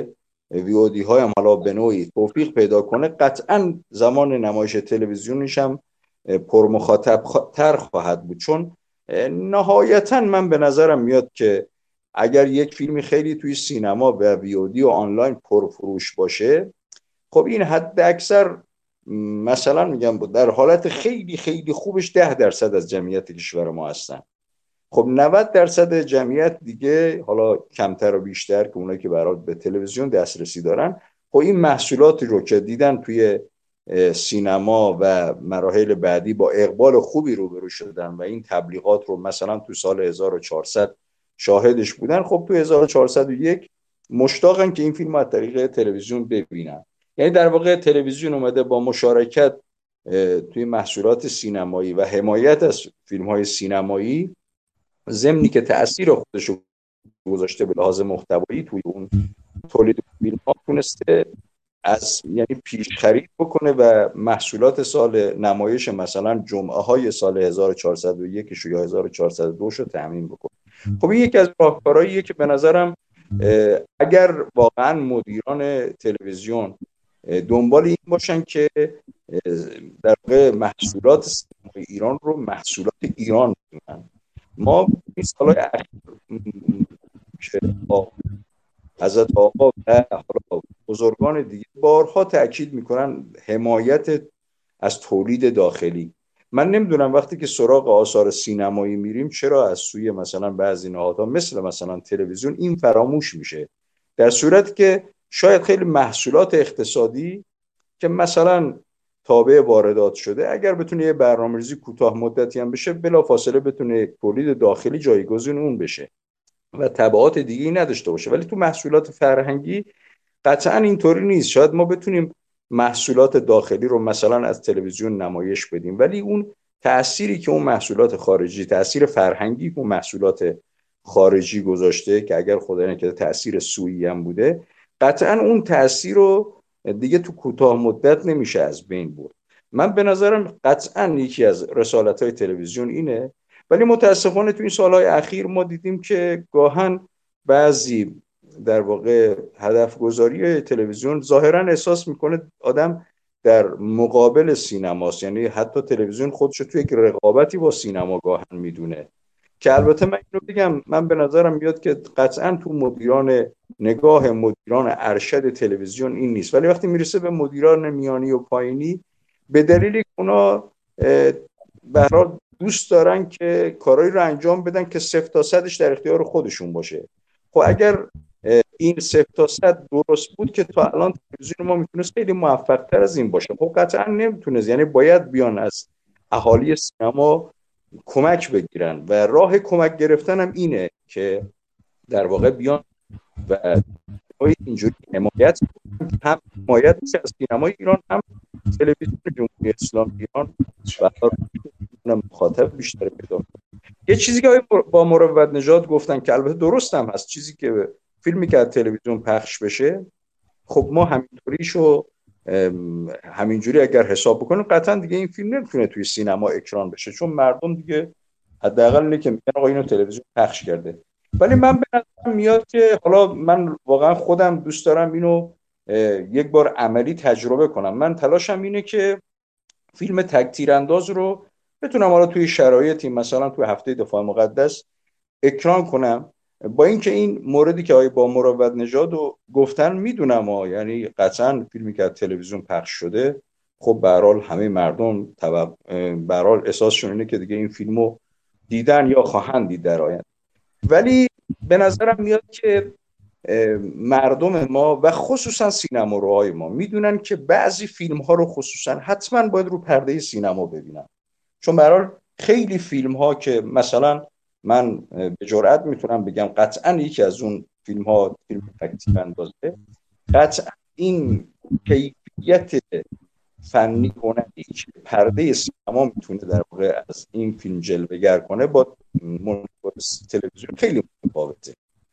ویودی های هم حالا به نوعی توفیق پیدا کنه، قطعا زمان نمایش تلویزیونیش هم پرمخاطب تر خواهد بود. چون نهایتا من به نظرم میاد که اگر یک فیلمی خیلی توی سینما و ویودی و آنلاین پرفروش باشه، خب این حد اکثر مثلا میگم در حالت خیلی خیلی خوبش ده درصد از جمعیت کشور ما هستن. خب نود درصد جمعیت دیگه، حالا کمتر و بیشتر، که اونایی که برای به تلویزیون دسترسی دارن، خب این محصولاتی رو که دیدن توی سینما و مراحل بعدی با اقبال خوبی روبرو شدن و این تبلیغات رو مثلا تو سال هزار و چهارصد شاهدش بودن، خب تو هزار و چهارصد و یک مشتاقن که این فیلم از طریق تلویزیون ببینن. یعنی در واقع تلویزیون اومده با مشارکت توی محصولات سینمایی و حمایت از فیلم‌های سینمایی، ضمنی که تأثیر خودش رو گذاشته به لحاظ محتوایی توی اون تولید فیلم‌ها، تونسته از یعنی پیش خرید بکنه و محصولات سال نمایش مثلا جمعه های سال هزار و چهارصد و یک یا هزار و چهارصد و دو رو تامین بکنه. خب این یکی از راهکارهاییه که به نظرم اگر واقعا مدیران تلویزیون دنبال این باشن که در واقع محصولات سینمای ایران رو محصولات ایران بدونن. ما این سالهای اخیر که حضرت آقا و بزرگان دیگه بارها تأکید میکنن حمایت از تولید داخلی. من نمیدونم وقتی که سراغ آثار سینمایی میریم چرا از سوی مثلا بعضی نهادها مثل مثلا تلویزیون این فراموش میشه، در صورتی که شاید خیلی محصولات اقتصادی که مثلا تابع واردات شده، اگر بتونه یه برنامه‌ریزی کوتاه مدتی هم بشه، بلافاصله بتونه تولید داخلی جایگزین اون بشه و تبعات دیگه‌ای نداشته باشه. ولی تو محصولات فرهنگی قطعا اینطوری نیست. شاید ما بتونیم محصولات داخلی رو مثلا از تلویزیون نمایش بدیم، ولی اون تأثیری که اون محصولات خارجی، تأثیر فرهنگی که اون محصولات خارجی گذاشته، که اگر خدای نکرده تأثیر سوئی هم بوده، قطعا اون تأثیر رو دیگه تو کوتاه مدت نمیشه از بین برد. من به نظرم قطعا یکی از رسالت‌های تلویزیون اینه، ولی متاسفانه تو این سالهای اخیر ما دیدیم که گاهن بعضی در واقع هدف گذاری تلویزیون ظاهرا احساس میکنه آدم در مقابل سینماست، یعنی حتی تلویزیون خودشو توی یک رقابتی با سینما گاهن میدونه، که البته من اینو بگم، من به نظرم میاد که قطعا تو مدیران نگاه مدیران ارشد تلویزیون این نیست، ولی وقتی میرسه به مدیران میانی و پایینی، به دلیلی که اونا به هر حال دوست دارن که کارایی رو انجام بدن که صفر تا صدش در اختیار خودشون باشه. خب اگر این صفر تا صد درست بود که تا الان تلویزیون ما میتونست خیلی موفق تر از این باشه. خب قطعا نمیتونست، یعنی باید بیان از اهالی سینما کمک بگیرن و راه کمک گرفتن هم اینه که در واقع بیان و اینجوری حمایت هم حمایت از سینمای ایران، هم تلویزیون جمهوری اسلامی ایران و مخاطب بیشتر پیدا کنه. یه چیزی که با مروت نژاد گفتن که البته درست هم هست، چیزی که فیلمی که از تلویزیون پخش بشه، خب ما همینطوریشو همینجوری اگر حساب بکنیم قطعا دیگه این فیلم نمیتونه توی سینما اکران بشه، چون مردم دیگه حداقل اینه که میگن آقا اینو تلویزیون پخش کرده. ولی من به نظرم میاد که حالا من واقعا خودم دوست دارم اینو یک بار عملی تجربه کنم. من تلاشم اینه که فیلم تک تیرانداز رو بتونم حالا توی شرایطی مثلا توی هفته دفاع مقدس اکران کنم، با اینکه این موردی که آقای با مروت نژاد رو گفتن میدونم ها، یعنی قطعا فیلمی که از تلویزیون پخش شده، خب به هر حال همه مردم به هر حال احساسشون اینه که دیگه این فیلمو دیدن یا خواهند دید در آینده. ولی به نظرم میاد که مردم ما و خصوصا سینماروهای ما میدونن که بعضی فیلم ها رو خصوصا حتما باید رو پرده سینما ببینن، چون به هر حال خیلی فیلم ها که مثلا من به جرئت میتونم بگم قطعا یکی از اون فیلم ها فیلم تک تیراندازه، قطعا این کیفیت فنی هنری که پرده سینما میتونه در واقع از این فیلم جلوه‌گر کنه با تلویزیون خیلی متفاوته.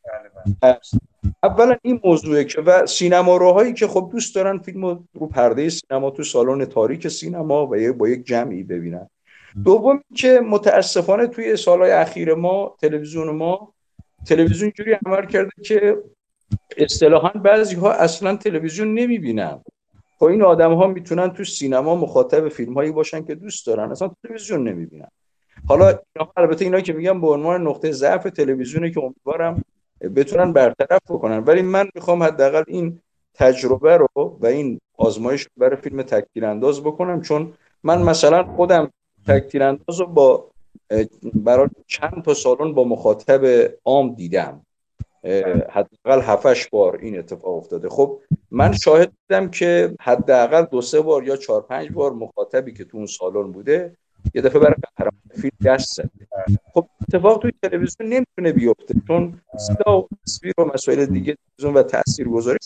اولا این موضوعه که و سینماروهایی که خب دوست دارن فیلمو رو پرده سینما تو سالن تاریک سینما و با یک جمعی ببینن. دوم که متاسفانه توی سالهای اخیر ما تلویزیون ما تلویزیون جوری عمل کرده که اصطلاحاً بعضی ها اصلا تلویزیون نمیبینن. خب این آدم ها میتونن تو سینما مخاطب فیلم هایی باشن که دوست دارن، اصلا تلویزیون نمیبینن. حالا اینا البته اینا که میگم به عنوان نقطه ضعف تلویزیونه که امیدوارم بتونن برطرف بکنن، ولی من میخوام حداقل این تجربه رو و این آزمایش رو برای فیلم تک‌تیرانداز بکنم، چون من مثلا خودم تک‌تیرانداز رو با برای چند تا سالن با مخاطب عام دیدم، حداقل هفتش بار این اتفاق افتاده. خب من شاهد بودم که حداقل دو سه بار یا چهار پنج بار مخاطبی که تو اون سالن بوده یه دفعه برای قهرمان فیلم دست زد. خب اتفاق توی تلویزیون نمیتونه بیفته، چون صدا و تصویر و مسائل دیگه تلویزیون و تاثیرگذاری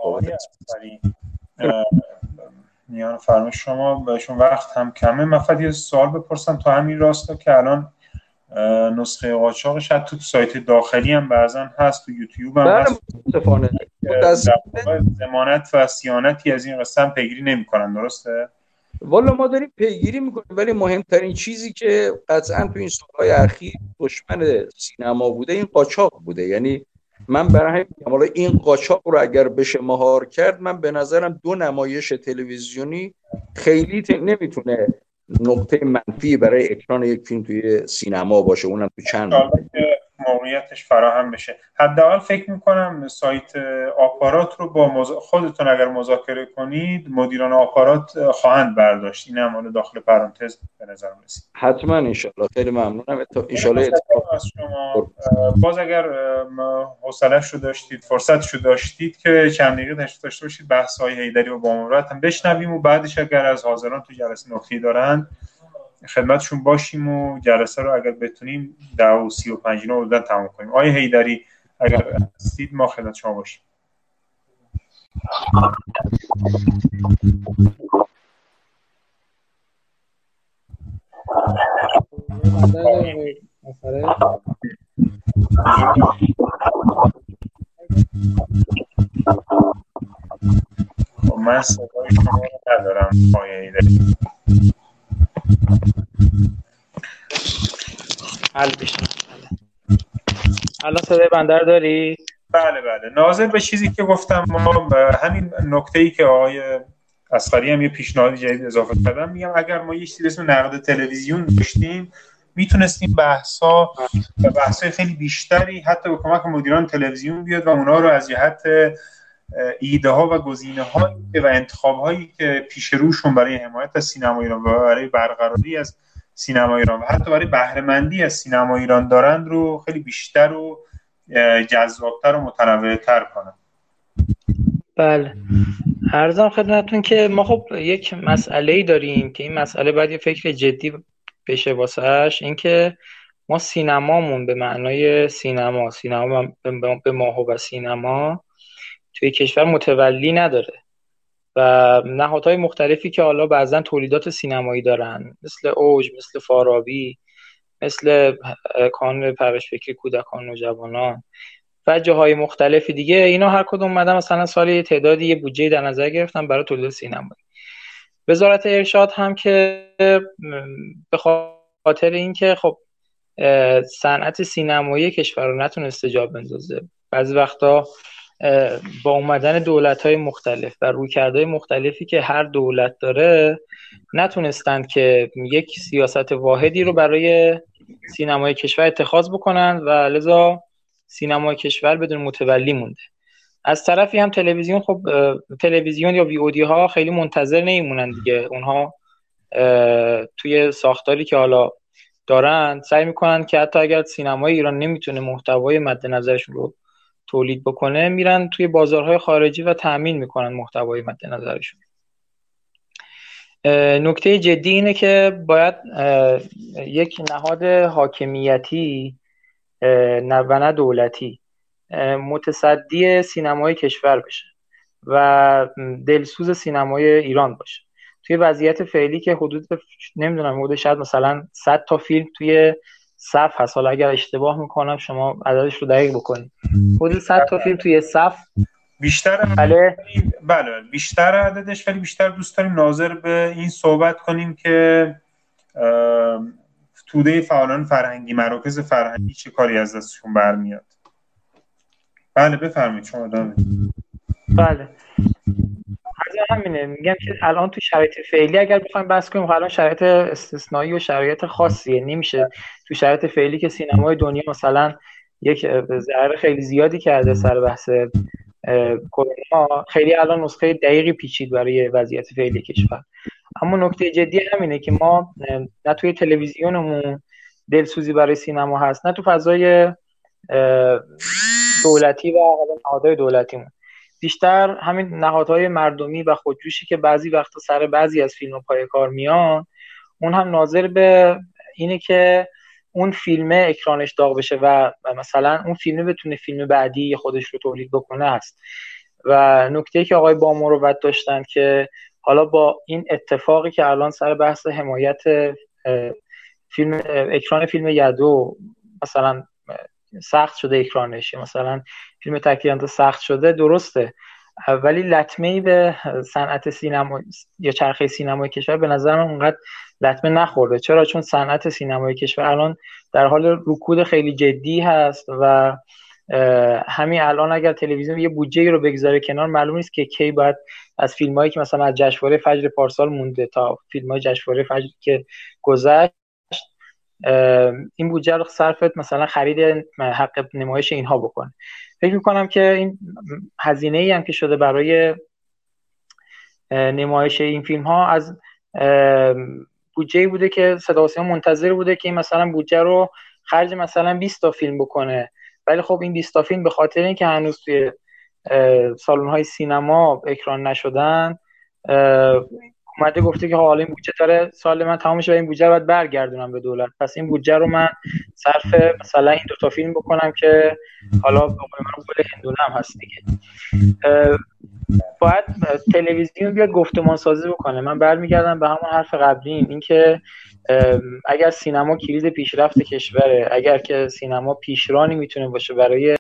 میان فرمایش شما بهشون وقت هم کمه. من فقط یه سوال بپرسم تو همین راستا که الان نسخه قاچاقش حتی تو سایت داخلی هم بعضن هست، تو یوتیوب هم هست، متاسفانه ضمانت و صیانتی از این قسم پیگیری نمی‌کنن، درسته؟ والا ما داریم پیگیری میکنیم، ولی مهمترین چیزی که قطعا تو این سالهای اخیر دشمن سینما بوده این قاچاق بوده. یعنی من برای همین حالا این قاچاق رو اگر بشه مهار کرد، من به نظرم دو نمایش تلویزیونی خیلی ت... نمیتونه نقطه منفی برای اکران یک فیلم توی سینما باشه، اونم تو چند موقعیتش فراهم بشه. حداقل فکر میکنم سایت آپارات رو با مز... خودتون اگر مذاکره کنید مدیران آپارات خواهند برداشت. این هم داخل پرانتز به نظر میاد. حتما انشالله. خیلی ممنونم. ان شاءالله اتفاق از شما. باز اگر حوصله‌اش رو داشتید، فرصتش رو داشتید که چند دقیقه تشریف داشته باشید بحث‌های حیدری و بامراد هم بشنویم و بعدش اگر از حاضران تو جلسه نکته‌ای دارن خدمتشون باشیم و جلسه رو اگر بتونیم ده و سی و پنج نوردن تمام کنیم. آقای حیدری اگر هستید ما خدمت شما باشیم. من صدای شما رو ندارم آقای حیدری. حل بشه. الان صدای بنده رو داری؟ بله بله. ناظر به چیزی که گفتم، ما همین نکته‌ای که آقای اصغری هم یه پیشنهاد جدید اضافه کردم، میگم اگر ما یه چیزی اسم نقد تلویزیون داشتیم میتونستیم بحث‌ها و بحث‌های خیلی بیشتری حتی به کمک مدیران تلویزیون بیاد و اونا رو از جهت ایده ها و گزینه هایی و انتخاب هایی که پیش روشون برای حمایت از سینما ایران و برای برقراری از سینما ایران و حتی برای بهره مندی از سینما ایران دارند رو خیلی بیشتر و جذابتر و متنوع‌تر کنن. بله، عرضم خدمتتون که ما خب یک مسئله‌ای داریم که این مسئله باید یه فکر جدی بشه واسش، این که ما سینمامون به معنای سینما سینما به ماهو و سینما توی کشور متولی نداره و نهادهای مختلفی که حالا بعضن تولیدات سینمایی دارن مثل اوج، مثل فارابی، مثل کانون پرورش فکری کودکان و نوجوانان و جاهای مختلف دیگه، اینا هر کدوم اومدن مثلا سالی تعدادی یه بودجه در نظر گرفتن برای تولید سینمایی. وزارت ارشاد هم که به خاطر اینکه خب صنعت سینمایی کشور رو نتونسته جا بندازه، بعضی وقتا با اومدن دولت‌های مختلف و رویکردهای مختلفی که هر دولت داره نتونستند که یک سیاست واحدی رو برای سینمای کشور اتخاذ بکنن و لذا سینمای کشور بدون متولی مونده. از طرفی هم تلویزیون، خب تلویزیون یا وی او دی ها خیلی منتظر نمیمونن دیگه، اونها توی ساختاری که حالا دارن سعی میکنن که حتی اگر سینمای ایران نمیتونه محتوای مد نظرشون رو تولید بکنه میرن توی بازارهای خارجی و تأمین میکنن محتوای مد نظرشون. نکته جدی اینه که باید یک نهاد حاکمیتی و نه دولتی متصدی سینمای کشور بشه و دلسوز سینمای ایران باشه. توی وضعیت فعلی که حدود نمیدونم حدود شاید مثلا صد تا فیلم توی صف هست، حالا اگر اشتباه میکنم شما عددش رو دقیق بکنید، حدود صد تا فیلم توی صف بیشتر. بله بله بیشتر عددش، ولی بیشتر دوست داریم ناظر به این صحبت کنیم که توده فعالان فرهنگی، مراکز فرهنگی چه کاری از دستشون برمیاد. بله بفرمایید شما ادامه بدید. بله از همینه میگم که الان تو شرایط فعلی اگر بخوایم بحث کنیم، الان شرایط استثنایی و شرایط خاصیه، نمیشه تو شرایط فعلی که سینمای دنیا مثلا یک ضرر خیلی زیادی کرده سر بحث کرونا، خیلی الان نسخه دقیقی پیچید برای وضعیت فعلی کشور. اما نکته جدی همینه که ما نه توی تلویزیونمون دلسوزی برای سینما هست، نه تو فضای دولتی و نهادهای دولتیمون. بیشتر همین نهادهای مردمی و خودجوشی که بعضی وقتا سر بعضی از فیلم‌ها پای کار میان، اون هم ناظر به اینه که اون فیلم اکرانش داغ بشه و مثلا اون فیلم بتونه فیلم بعدی خودش رو تولید بکنه است. و نکته‌ای که آقای بامروت داشتن که حالا با این اتفاقی که الان سر بحث حمایت فیلم اکران فیلم یدو مثلا سخت شده اکرانش، مثلا فیلم تکیه‌انداز سخت شده، درسته، ولی لطمه‌ای به صنعت سینما یا چرخه سینمای کشور به نظر من اونقدر لطمه نخورده. چرا؟ چون صنعت سینمای کشور الان در حال رکود خیلی جدی هست و همین الان اگر تلویزیون یه بودجه‌ای رو بگذاره کنار، معلوم نیست که کی باید از فیلمایی که مثلا از جشنواره فجر پارسال مونده تا فیلمای جشنواره فجر که گذشت این بودجه رو صرف مثلا خرید حق نمایش اینها بکنه. فکر میکنم که این هزینه‌ای هم که شده برای نمایش این فیلم ها از بودجه‌ای بوده که صدا و سیما منتظر بوده که این مثلا بودجه رو خرج مثلا بیست تا فیلم بکنه، ولی خب این بیست تا فیلم به خاطر اینکه هنوز توی سالن‌های سینما اکران نشدن اومده گفته که حالا این بودجه داره سال من تمام شه و این بودجه رو باید برگردونم به دولت، پس این بودجه رو من صرف مثلا این دو تا فیلم بکنم که حالا به قول من گل هندونه هم هست دیگه. باید تلویزیون بیاد گفتمان سازی بکنه. من برمیگردم به همون حرف قبلیم، این که اگر سینما کلید پیشرفت کشوره، اگر که سینما پیشرانی میتونه باشه برای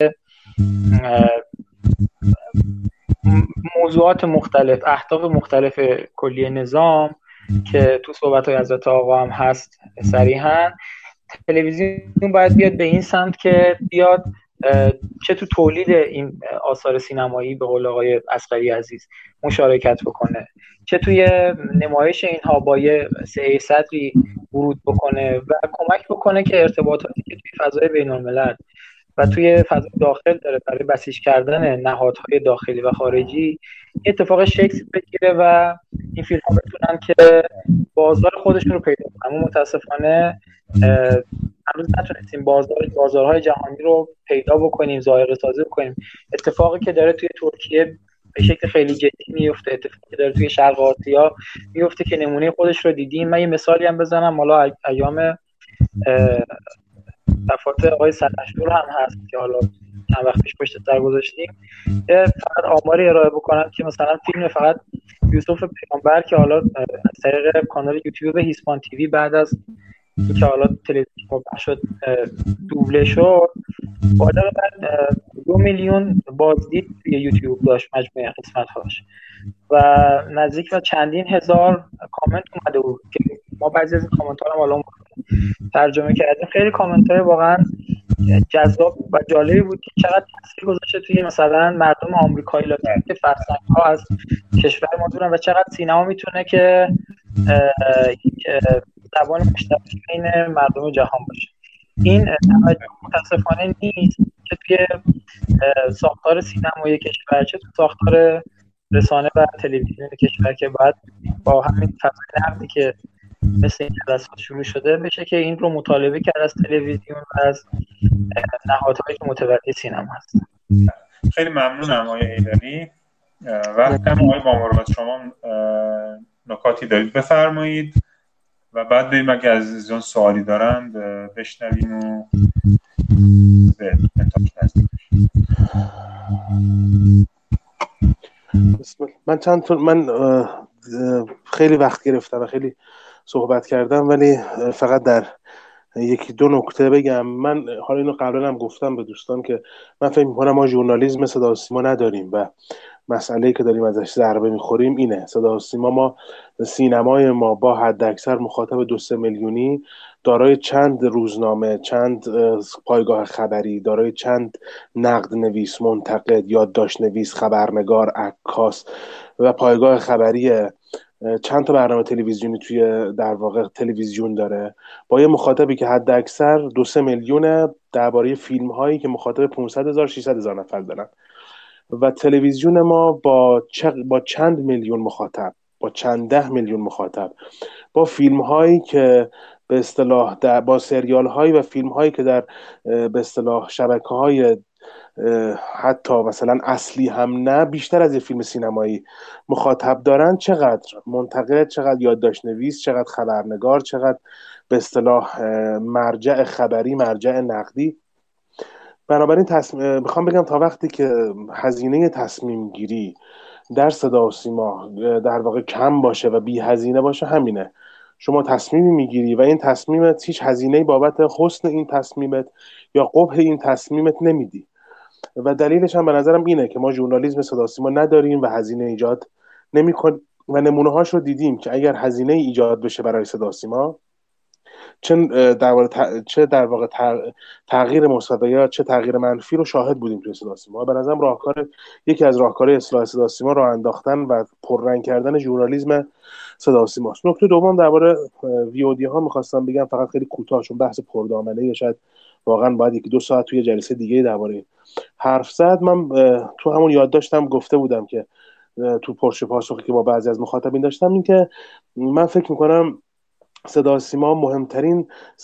موضوعات مختلف، اهداف مختلف کلی نظام که تو صحبت‌های حضرت آقا هم هست صریحاً، تلویزیون باید بیاد به این سمت که بیاد چه تو تولید این آثار سینمایی به قول آقای اصغری عزیز مشارکت بکنه، چه توی نمایش اینها با یه سعی صدری ورود بکنه و کمک بکنه که ارتباطاتی که توی فضای بین‌الملل و توی فضای داخل داره برای بسیج کردن نهادهای داخلی و خارجی اتفاق شکل بگیره و این فیلم ها بتونن که بازار خودشون رو پیدا کنن. اما متاسفانه هنوز نتونستیم بازار بازارهای جهانی رو پیدا بکنیم، ظاهره سازی بکنیم. اتفاقی که داره توی ترکیه به شکل خیلی جدی میفته، اتفاقی که داره توی شرق آسیا میفته که نمونه خودش رو دیدیم. من یه مثالی هم بزنم، حالا ایام دفعات آقای سرنشور هم هست که حالا چند وقت پیش پشت سر گذاشتیم، فقط آماری ارائه بکنم که مثلا فیلم فقط یوسف پیامبر که حالا از طریق کانال یوتیوب هیسپان تیوی بعد از اینکه حالا تلویزیون شد دوبله شد، بالغ بر دو میلیون بازدید توی یوتیوب داشت مجموعه قسمت‌هاش و نزدیک به چندین هزار کامنت اومده بود که ما بعضی از این کامنت‌ها رو حالا ترجمه کردیم. خیلی کامنت‌های واقعا جذاب و جالبی بود که چقدر تاثیر گذاشته توی مثلا مردم آمریکایی لاتین که فرهنگ‌ها از کشور ما دورن و چقدر سینما میتونه که یک زبان مشترک بین مردم جهان باشه. این توجه متاسفانه نیست که توی ساختار سینمایی کشور، چه تو ساختار رسانه و تلویزیون کشور که باید با همین فضای نقدی که مثل این جلسات شروع شده بشه که این رو مطالبه کرد از تلویزیون و از نهادهایی که متولی سینما هست. خیلی ممنونم آقای ایدری. وقتم آقای بامروت شما نکاتی دارید بفرمایید و بعد بریم اگه عزیزان سوالی دارند بشنویم و به انتاش نزدیک بشیم. من چند تا من خیلی وقت گرفتم و خیلی صحبت کردم، ولی فقط در یکی دو نکته بگم. من حالا اینو قبلا هم گفتم به دوستان که من فکر می‌کنم ما ژورنالیسم صدا و سیما نداریم و مسئله‌ای که داریم ازش ضربه میخوریم اینه. صدا و سیما ما سینمای ما با حداکثر مخاطب دو سه میلیونی، دارای چند روزنامه، چند پایگاه خبری، دارای چند نقد نویس، منتقد، یادداشت نویس، خبرنگار، عکاس و پایگاه خبری، چند تا برنامه تلویزیونی توی در واقع تلویزیون داره، با یه مخاطبی که حد اکثر دو سه میلیونه، درباره فیلم هایی که مخاطب پانصد هزار ششصد هزار نفر دارن. و تلویزیون ما با, چ... با چند میلیون مخاطب، با چند ده میلیون مخاطب، با فیلم هایی که به اصطلاح در... با سریال هایی و فیلم هایی که در به اصطلاح شبکه های حتی مثلا اصلی هم نه بیشتر از یه فیلم سینمایی مخاطب دارن، چقدر منتقد، چقدر یادداشت نویس، چقدر خبرنگار، چقدر به اصطلاح مرجع خبری، مرجع نقدی. بنابراین تصمیم میخوام بگم تا وقتی که هزینه تصمیم گیری در صدا و سیما در واقع کم باشه و بی هزینه باشه، همینه، شما تصمیمی میگیری و این تصمیمت هیچ هزینه‌ای بابت حسن این تصمیمت یا قبح این تصمیمت نمیدی. و دلیلش هم به نظرم اینه که ما ژورنالیسم صدا و سیما نداریم و هزینه ایجاد نمی‌کنیم و نمونه هاش رو دیدیم که اگر هزینه ایجاد بشه برای صدا و سیما، چه در واقع چه در واقع تغییر مثبت یا چه تغییر منفی رو شاهد بودیم توی صدا و سیما. به نظرم راهکار یکی از راهکارهای اصلاح صدا و سیما راه انداختن و پررنگ کردن ژورنالیسم صدا و سیما است. نکته دوم درباره وی او دی ها می‌خواستم بگم، فقط خیلی کوتاه، چون بحث پردامنه شاید واقعا باید یک دو ساعت توی جلسه دیگه درباره حرف زد. من تو همون یادداشتم گفته بودم که تو پرسش پاسخی که با بعضی از مخاطبین داشتم، این که من فکر میکنم صدا و سیما مهمترین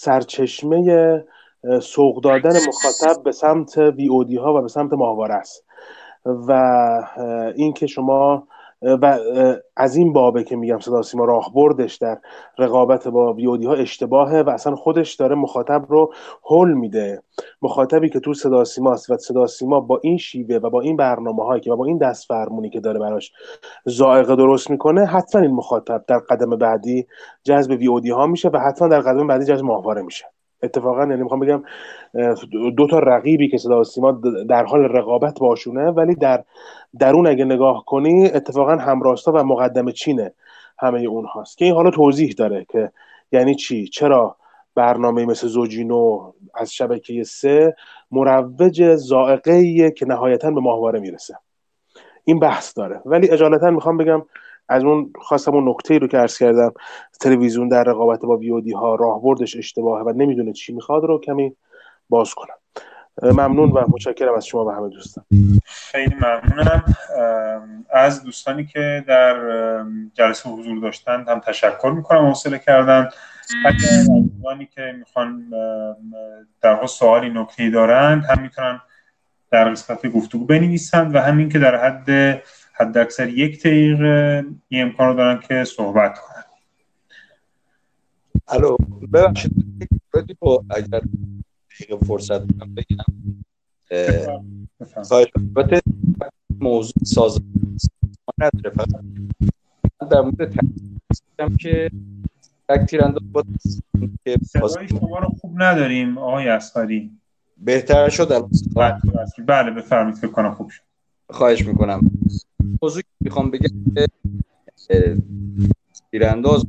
سرچشمه سوق دادن مخاطب به سمت وی او دی ها و به سمت ماهواره است. و این که شما و از این بابه که میگم صدا و سیما راهبردش در رقابت با وی او دی ها اشتباهه و اصلا خودش داره مخاطب رو هول میده. مخاطبی که تو صدا و سیما است و صدا و سیما با این شیوه و با این برنامه‌هایی که و با این دست فرمونی که داره براش ذائقه درست میکنه، حتما این مخاطب در قدم بعدی جذب وی او دی ها میشه و حتما در قدم بعدی جذب ماهواره میشه. اتفاقا یعنی میخوام بگم دو تا رقیبی که صدا و سیما در حال رقابت باشونه، ولی در درون اگه نگاه کنی اتفاقا همراستا و مقدم چینه همه اونهاست، که این حالا توضیح داره که یعنی چی، چرا برنامه مثل زوجینو از شبکه سه مروج ذائقه‌ایه که نهایتاً به ماهواره میرسه. این بحث داره. ولی اجالتا میخوام بگم از اون خواستم اون نکته‌ای رو که عرض کردم تلویزیون در رقابت با وی او دی ها راهبردش اشتباهه و نمیدونه چی میخواد رو کمی باز کنم. ممنون و متشکرم از شما و همه دوستان. خیلی ممنونم از دوستانی که در جلسه حضور داشتن، هم تشکر میکنم حوصله کردن. اگر دوستانی که میخوان در واقع سوالی نکته‌ای دارند هم میتونن در قسمت گفتگو بنویسند و همین که در حد حد اکثر یک دقیقه این امکان رو دارن که صحبت کنن. الو ببخشید اگر دقیقه فرصت کنم بگم خواهش البته موضوع سازمان نداره، فقط در مورد تکتیرم که تکتیرانداز بود که صدای شما رو خوب نداریم آقای اصغری. بهتر شد الان؟ بله بفرمایید، فکر کنم خوب شد. خواهش میکنم. موضوعی که میخوام بگم که تیرانداز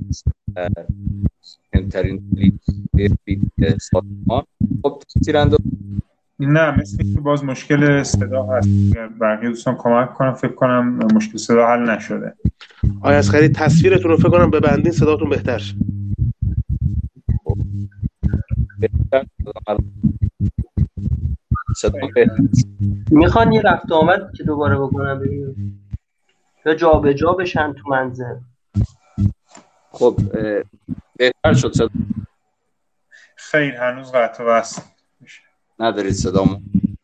مهمترین دلیل سازمان. خب تیرانداز نه مثل که باز مشکل صدا هست، اگر بقیه دوستان کمک کنم فکر کنم مشکل صدا حل نشده. آقای اصغری تصویرتون رو فکر کنم ببندین صداتون بهتر شه. میخوان یه رفت آمد که دوباره بکنم ببینیم یا جا به جا بشن تو منزل. خب بهتر شد صدا؟ خیر هنوز قطع و وصل ندارید صدامو؟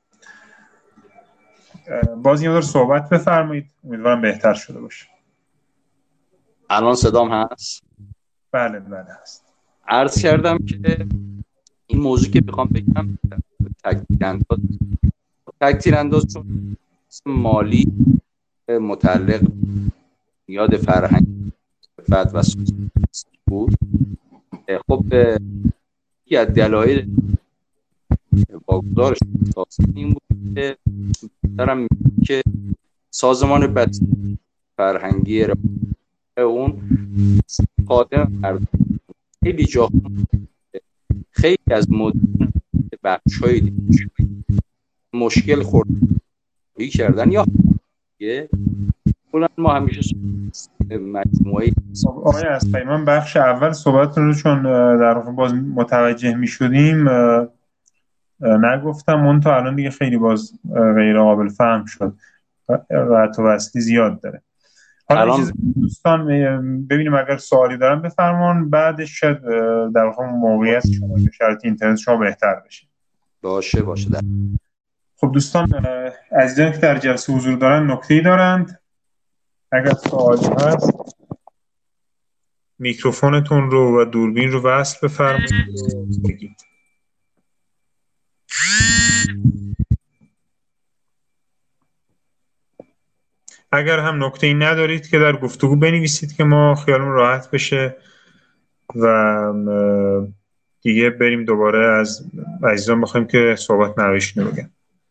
باز یه مقدار صحبت بفرمایید، امیدوارم بهتر شده باشه. الان صدام هست؟ بله بله هست. عرض کردم که این موضوع که میخوام بگم تکتیرانداز تکتیرانداز چون مالی متعلق یاد فرهنگ فت و بود. خب یکی از دلایل واگذارش این بود که دارم که سازمان بد فرهنگی اون خادم مردم خیلی جا خیلی از مدن بخش‌های مشکل خوردی کردن یا ما همیشه مجموعه آقای اسقری، من بخش اول صحبتتون رو چون در واقع باز متوجه می شدیم نگفتم، اون تا الان دیگه خیلی باز غیر قابل فهم شد و تو وصلی زیاد داره. حالا چیز دوستان ببینیم اگر سوالی دارن بفرمون، بعدش شاید در واقع موقعیت شما شرط اینترنت شما بهتر بشه. باشه باشه در. خب دوستان عزیزان که در جلسه حضور دارن نکته‌ای دارند؟ اگر سوالی هست میکروفونتون رو و دوربین رو وصل بفرمایید و بگید. اگر هم نکته‌ای ندارید که در گفتگو بنویسید که ما خیالمون راحت بشه و دیگه بریم دوباره از عزیزان بخوایم که صحبت نوشتنه بگن.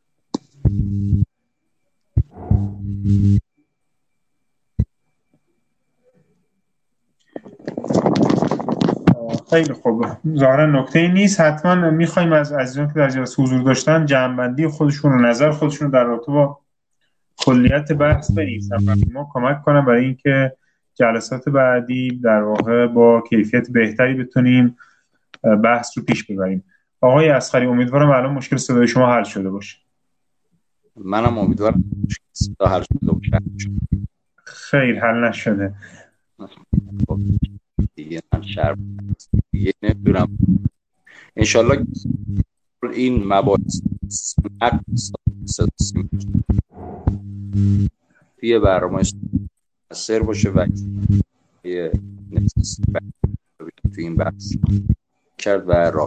خیلی خوب، ظاهرا نکته‌ای نیست. حتما می‌خوایم از عزیزان که در جلسه حضور داشتن جمع‌بندی خودشون و نظر خودشون در رابطه با کلیت بحث بنویسن و ما کمک کنم برای اینکه جلسات بعدی در واقع با کیفیت بهتری بتونیم بحث رو پیش ببریم. آقای اسقری، امیدوارم الان مشکل صدای شما حل شده باشه. منم امیدوارم مشکل صدا حل شده باشه. خیر، حل نشده. دیگه من شرم دیگه نمیدونم. انشالله این مباحث توی برنامه سر باشه و یه توی این بحث کرد و راه.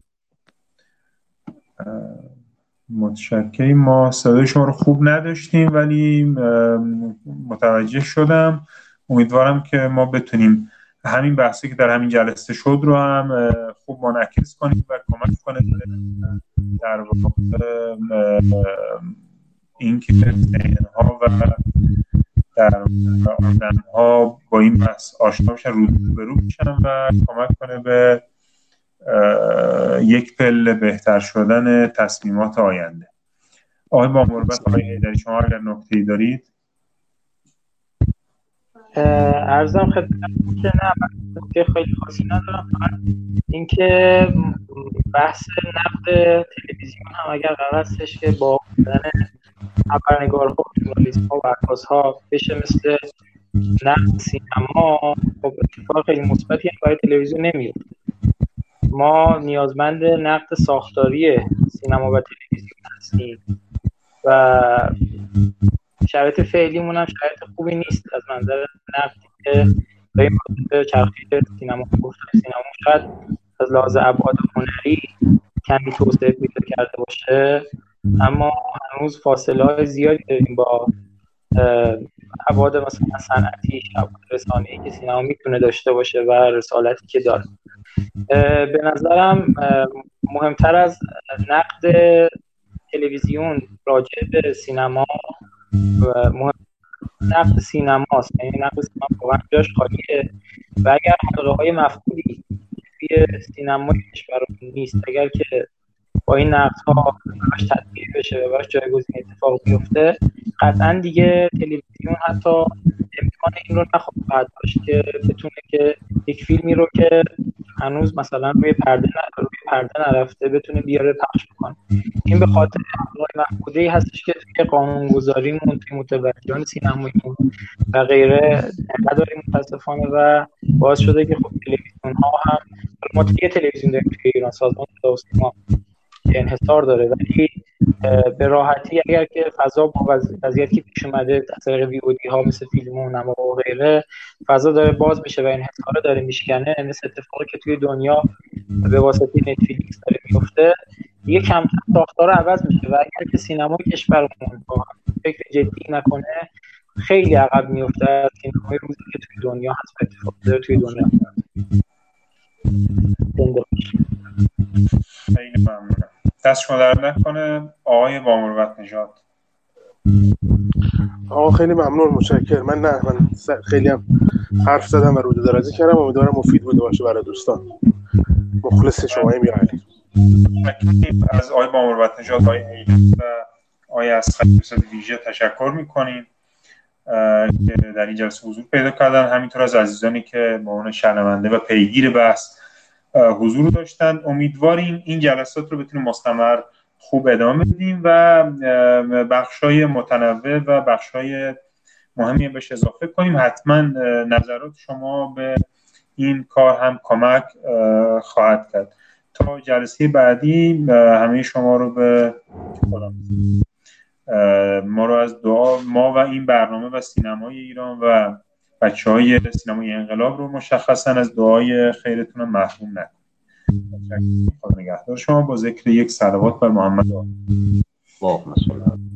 متشکریم. ما صدای شما رو خوب نداشتیم ولی متوجه شدم. امیدوارم که ما بتونیم همین بحثی که در همین جلسه شد رو هم خوب منعکس کنیم و کمک کنه در واقع این که ذهن‌ها و در آدم‌ها با این بحث آشنا بشن، رو به رو بشن و کمک کنه به یک پله بهتر شدن تصمیمات آینده. آقای با مروت، آقای حیدری، شما اگر نکته‌ای دارید؟ عرضم خدمتتون که نه، من نکته خیلی خاصی ندارم، فقط اینکه بحث نقد تلویزیون هم اگر قرار هستش که با بودن خبرنگارها و ژورنالیست‌ها و عکاس‌ها بشه مثل نقد سینما، خب اتفاق خیلی مثبتی هم برای تلویزیون نمیفته. ما نیازمند نقد ساختاری سینما و تلویزیون هستیم و شرایط فعلیمون هم شرایط خوبی نیست از منظر نقدی که به این مورد چرخی سینما گفتن. سینما شاید از لحاظ ابعاد هنری کمی توسعه پیدا کرده باشه، اما هنوز فاصله های زیادی داریم با ابعاد مثلا صنعتی، ابعاد رسانه‌ای که سینما میتونه داشته باشه و رسالتی که داره. به نظرم مهمتر از نقد تلویزیون راجع به سینما و مهم نقد سینماست. یعنی نقد سینما واقعا جاش خالیه و اگر حلقه‌های مفقودی توی سینمای کشورمون نیست، اگر که با این نقدها براش تطبیق بشه و براش جایگزین اتفاق بیفته، قطعا دیگه تلویزیون حتی امکان این رو نخواهد داشت که بتونه که یک فیلمی رو که هنوز مثلا روی پرده روی پرده نرفته بتونه بیاره پخش بکنه. این به خاطر حلقه‌های مفقوده‌ای هستش که توی قانون‌گذاریمون، توی متولیان سینماییمون و غیره نداریم متاسفانه و باعث شده که خب تلویزیون‌ها هم، ما دیگه تلویزیون داریم توی ایران، سازمان صدا و سیما انحصار داره، ولی به راحتی اگر که فضا با وضعیتی که پیش اومده از طریق وی او دی ها مثل فیلم و نما و غیره فضا داره باز میشه و انحصار داره میشکنه، مثل اتفاقی که توی دنیا به واسطه نتفلیکس داره میفته، دیگه کم کم ساختار عوض میشه و اگر که سینمای کشورمون با فکر جدی نکنه خیلی عقب میفته از سینمای روزی که توی دنیا هست و اتفاق داره توی دنیا. خیلی ممنونم. دست شما در نکنه آقای بامروت نژاد. آقا خیلی ممنون، متشکرم. من نه من خیلی هم حرف زدم و روده درازی کردم، امیدوارم مفید بوده باشه برای دوستان. مخلص شما امیر علی. از آقای بامروت نژاد، آقای ایلن و آقای اصغری به صورت ویژه تشکر میکنیم که در این جلسه حضور پیدا کردن، همینطور از عزیزانی که به عنوان شنونده و پیگیر بحث حضور داشتن. امیدواریم این جلسات رو بتونیم مستمر خوب ادامه بدیم و بخشای متنوع و بخشای مهمی بهش اضافه کنیم. حتما نظرات شما به این کار هم کمک خواهد کرد. تا جلسه بعدی همه شما رو به خدا می‌سپارم. ما رو از دعا، ما و این برنامه و سینمای ایران و بچه‌های سینمای انقلاب رو مشخصا از دعای خیرتون محروم نکنید. خدا نگهدار شما. با ذکر یک صلوات بر محمد. اللهم صل